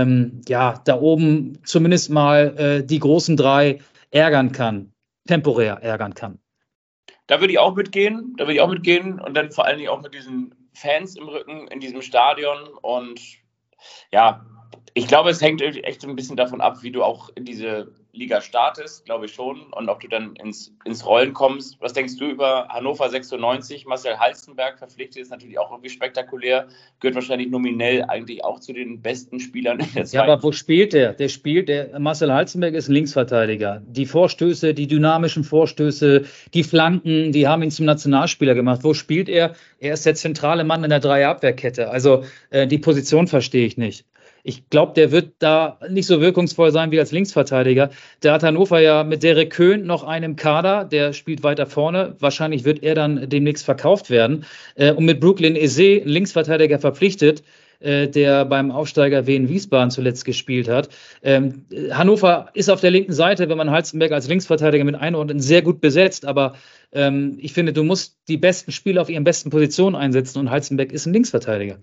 da oben zumindest mal die großen drei ärgern kann. Temporär ärgern kann. Da würde ich auch mitgehen. Und dann vor allen Dingen auch mit diesen Fans im Rücken in diesem Stadion. Und ja, ich glaube, es hängt echt ein bisschen davon ab, wie du auch in diese Liga startest, glaube ich schon. Und ob du dann ins Rollen kommst. Was denkst du über Hannover 96? Marcel Halstenberg verpflichtet, ist natürlich auch irgendwie spektakulär. Gehört wahrscheinlich nominell eigentlich auch zu den besten Spielern in der zweiten. Ja, aber wo spielt der? Der Marcel Halstenberg ist ein Linksverteidiger. Die Vorstöße, die dynamischen Vorstöße, die Flanken, die haben ihn zum Nationalspieler gemacht. Wo spielt er? Er ist der zentrale Mann in der Dreierabwehrkette. Also die Position verstehe ich nicht. Ich glaube, der wird da nicht so wirkungsvoll sein wie als Linksverteidiger. Da hat Hannover ja mit Derek Köhn noch einen im Kader, der spielt weiter vorne. Wahrscheinlich wird er dann demnächst verkauft werden. Und mit Brooklyn Eze, einen Linksverteidiger, verpflichtet, der beim Aufsteiger Wien Wiesbaden zuletzt gespielt hat. Hannover ist auf der linken Seite, wenn man Halstenberg als Linksverteidiger mit einordnet, sehr gut besetzt. Aber ich finde, du musst die besten Spieler auf ihren besten Positionen einsetzen, und Halstenberg ist ein Linksverteidiger.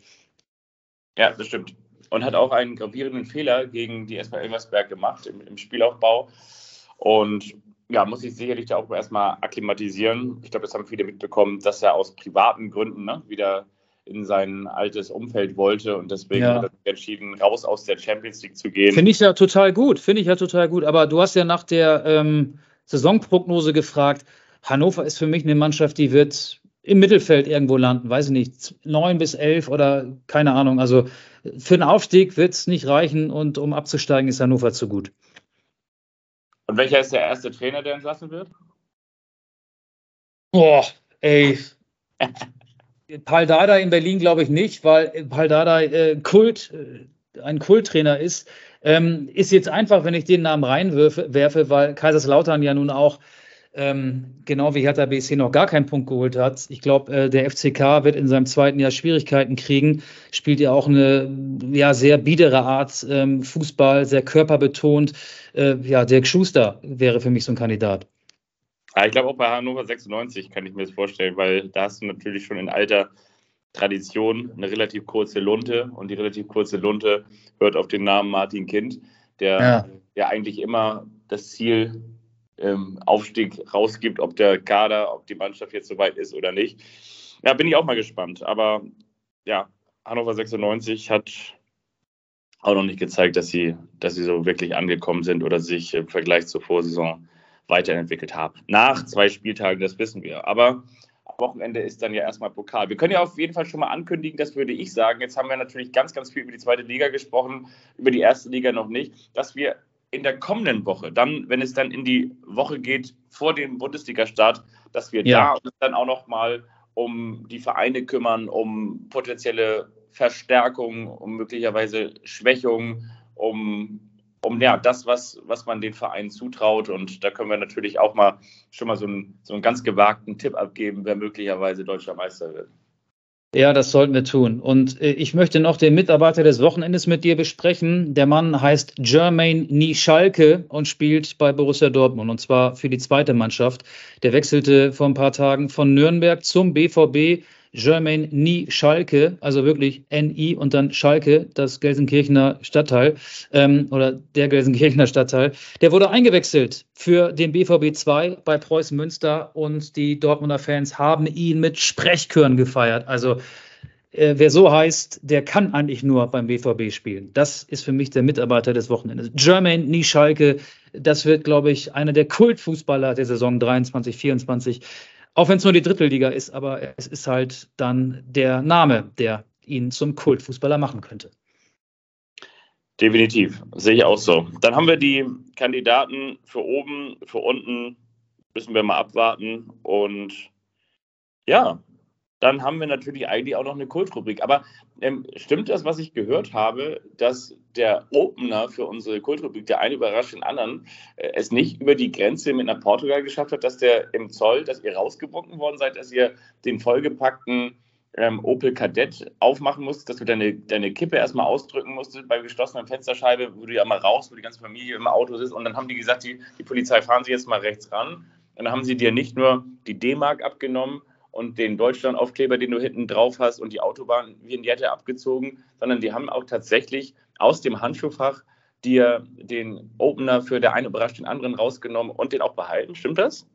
Ja, das stimmt. Und hat auch einen gravierenden Fehler gegen die SV Elversberg gemacht im Spielaufbau. Und ja, muss sich sicherlich da auch erstmal akklimatisieren. Ich glaube, das haben viele mitbekommen, dass er aus privaten Gründen wieder in sein altes Umfeld wollte. Und deswegen hat er sich entschieden, raus aus der Champions League zu gehen. Finde ich ja total gut. Aber du hast ja nach der Saisonprognose gefragt. Hannover ist für mich eine Mannschaft, die wird im Mittelfeld irgendwo landen, weiß ich nicht, 9 bis 11 oder keine Ahnung. Also für einen Aufstieg wird es nicht reichen, und um abzusteigen ist Hannover zu gut. Und welcher ist der erste Trainer, der entlassen wird? Boah, ey. Pal Dardai in Berlin glaube ich nicht, weil Pal Dardai ein Kulttrainer ist. Ist jetzt einfach, wenn ich den Namen reinwerfe, weil Kaiserslautern ja nun auch genau wie Hertha BSC noch gar keinen Punkt geholt hat. Ich glaube, der FCK wird in seinem zweiten Jahr Schwierigkeiten kriegen, spielt ja auch eine sehr biedere Art Fußball, sehr körperbetont. Dirk Schuster wäre für mich so ein Kandidat. Ja, ich glaube auch bei Hannover 96 kann ich mir das vorstellen, weil da hast du natürlich schon in alter Tradition eine relativ kurze Lunte, und die relativ kurze Lunte hört auf den Namen Martin Kind, der eigentlich immer das Ziel Aufstieg rausgibt, ob der Kader, ob die Mannschaft jetzt soweit ist oder nicht. Ja, bin ich auch mal gespannt. Aber ja, Hannover 96 hat auch noch nicht gezeigt, dass sie so wirklich angekommen sind oder sich im Vergleich zur Vorsaison weiterentwickelt haben. Nach 2 Spieltagen, das wissen wir. Aber am Wochenende ist dann ja erstmal Pokal. Wir können ja auf jeden Fall schon mal ankündigen, das würde ich sagen. Jetzt haben wir natürlich ganz, ganz viel über die zweite Liga gesprochen, über die erste Liga noch nicht, dass wir in der kommenden Woche, dann, wenn es dann in die Woche geht vor dem Bundesliga-Start, dass wir da uns dann auch noch mal um die Vereine kümmern, um potenzielle Verstärkungen, um möglicherweise Schwächungen, um das, was man den Vereinen zutraut. Und da können wir natürlich auch mal schon mal so einen ganz gewagten Tipp abgeben, wer möglicherweise deutscher Meister wird. Ja, das sollten wir tun. Und ich möchte noch den Mitarbeiter des Wochenendes mit dir besprechen. Der Mann heißt Jermaine Nieschalke und spielt bei Borussia Dortmund, und zwar für die zweite Mannschaft. Der wechselte vor ein paar Tagen von Nürnberg zum BVB. Jermaine Nieschalke, also wirklich N-I und dann Schalke, das Gelsenkirchener Stadtteil oder der Gelsenkirchener Stadtteil. Der wurde eingewechselt für den BVB 2 bei Preußen Münster, und die Dortmunder Fans haben ihn mit Sprechchören gefeiert. Also wer so heißt, der kann eigentlich nur beim BVB spielen. Das ist für mich der Mitarbeiter des Wochenendes. Jermaine Nieschalke, das wird, glaube ich, einer der Kultfußballer der Saison 23, 24. Auch wenn es nur die Drittliga ist, aber es ist halt dann der Name, der ihn zum Kultfußballer machen könnte. Definitiv, sehe ich auch so. Dann haben wir die Kandidaten für oben, für unten, müssen wir mal abwarten. Und ja, dann haben wir natürlich eigentlich auch noch eine Kultrubrik. Aber stimmt das, was ich gehört habe, dass der Opener für unsere Kultrubrik, der eine überrascht den anderen, es nicht über die Grenze mit nach Portugal geschafft hat, dass der im Zoll, dass ihr rausgewunken worden seid, dass ihr den vollgepackten Opel Kadett aufmachen musstest, dass du deine Kippe erstmal ausdrücken musstest bei geschlossener Fensterscheibe, wo du ja mal rauchst, wo die ganze Familie im Auto sitzt. Und dann haben die gesagt, die Polizei, fahren Sie jetzt mal rechts ran. Und dann haben sie dir nicht nur die D-Mark abgenommen und den Deutschland-Aufkleber, den du hinten drauf hast, und die Autobahn-Vignette abgezogen, sondern die haben auch tatsächlich aus dem Handschuhfach dir den Opener für der eine überrascht den anderen rausgenommen und den auch behalten. Stimmt das?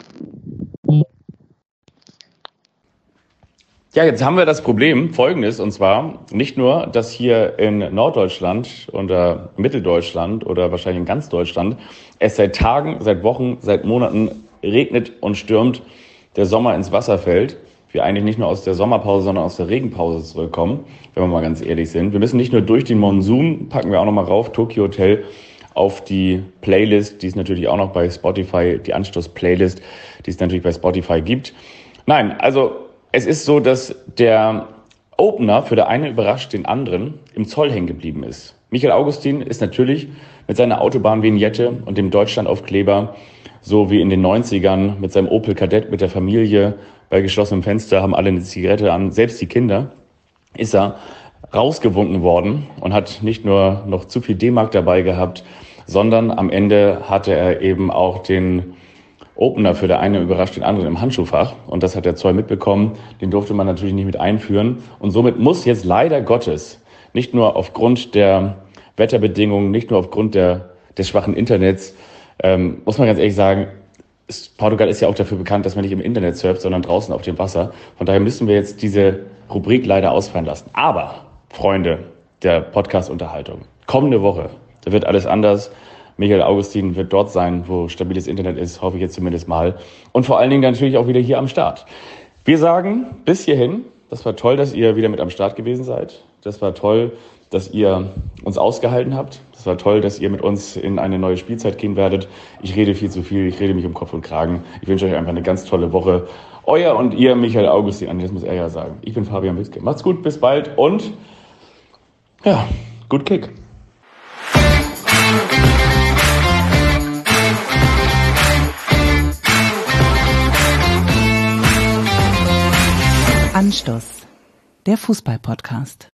Ja, jetzt haben wir das Problem Folgendes, und zwar nicht nur, dass hier in Norddeutschland oder Mitteldeutschland oder wahrscheinlich in ganz Deutschland es seit Tagen, seit Wochen, seit Monaten regnet und stürmt, der Sommer ins Wasser fällt. Wir eigentlich nicht nur aus der Sommerpause, sondern aus der Regenpause zurückkommen, wenn wir mal ganz ehrlich sind. Wir müssen nicht nur durch den Monsun, packen wir auch noch mal rauf, Tokyo Hotel auf die Playlist, die es natürlich auch noch bei Spotify, die Anstoß-Playlist, die es natürlich bei Spotify gibt. Nein, also es ist so, dass der Opener für der eine überrascht den anderen im Zoll hängen geblieben ist. Michael Augustin ist natürlich mit seiner Autobahn-Vignette und dem Deutschland-Aufkleber, so wie in den 90ern mit seinem Opel Kadett mit der Familie bei geschlossenem Fenster, haben alle eine Zigarette an, selbst die Kinder, ist er rausgewunken worden und hat nicht nur noch zu viel D-Mark dabei gehabt, sondern am Ende hatte er eben auch den Opener für der eine überrascht den anderen im Handschuhfach. Und das hat der Zoll mitbekommen. Den durfte man natürlich nicht mit einführen. Und somit muss jetzt leider Gottes, nicht nur aufgrund der Wetterbedingungen, nicht nur aufgrund des schwachen Internets, muss man ganz ehrlich sagen, Portugal ist ja auch dafür bekannt, dass man nicht im Internet surft, sondern draußen auf dem Wasser. Von daher müssen wir jetzt diese Rubrik leider ausfallen lassen. Aber, Freunde der Podcast-Unterhaltung, kommende Woche, da wird alles anders. Michael Augustin wird dort sein, wo stabiles Internet ist, hoffe ich jetzt zumindest mal. Und vor allen Dingen natürlich auch wieder hier am Start. Wir sagen bis hierhin, das war toll, dass ihr wieder mit am Start gewesen seid. Das war toll, dass ihr uns ausgehalten habt. Das war toll, dass ihr mit uns in eine neue Spielzeit gehen werdet. Ich rede viel zu viel, ich rede mich um Kopf und Kragen. Ich wünsche euch einfach eine ganz tolle Woche. Euer und ihr, Michael Augustin, das muss er ja sagen. Ich bin Fabian Witzke. Macht's gut, bis bald und ja, gut Kick. Anstoß, der Fußball-Podcast.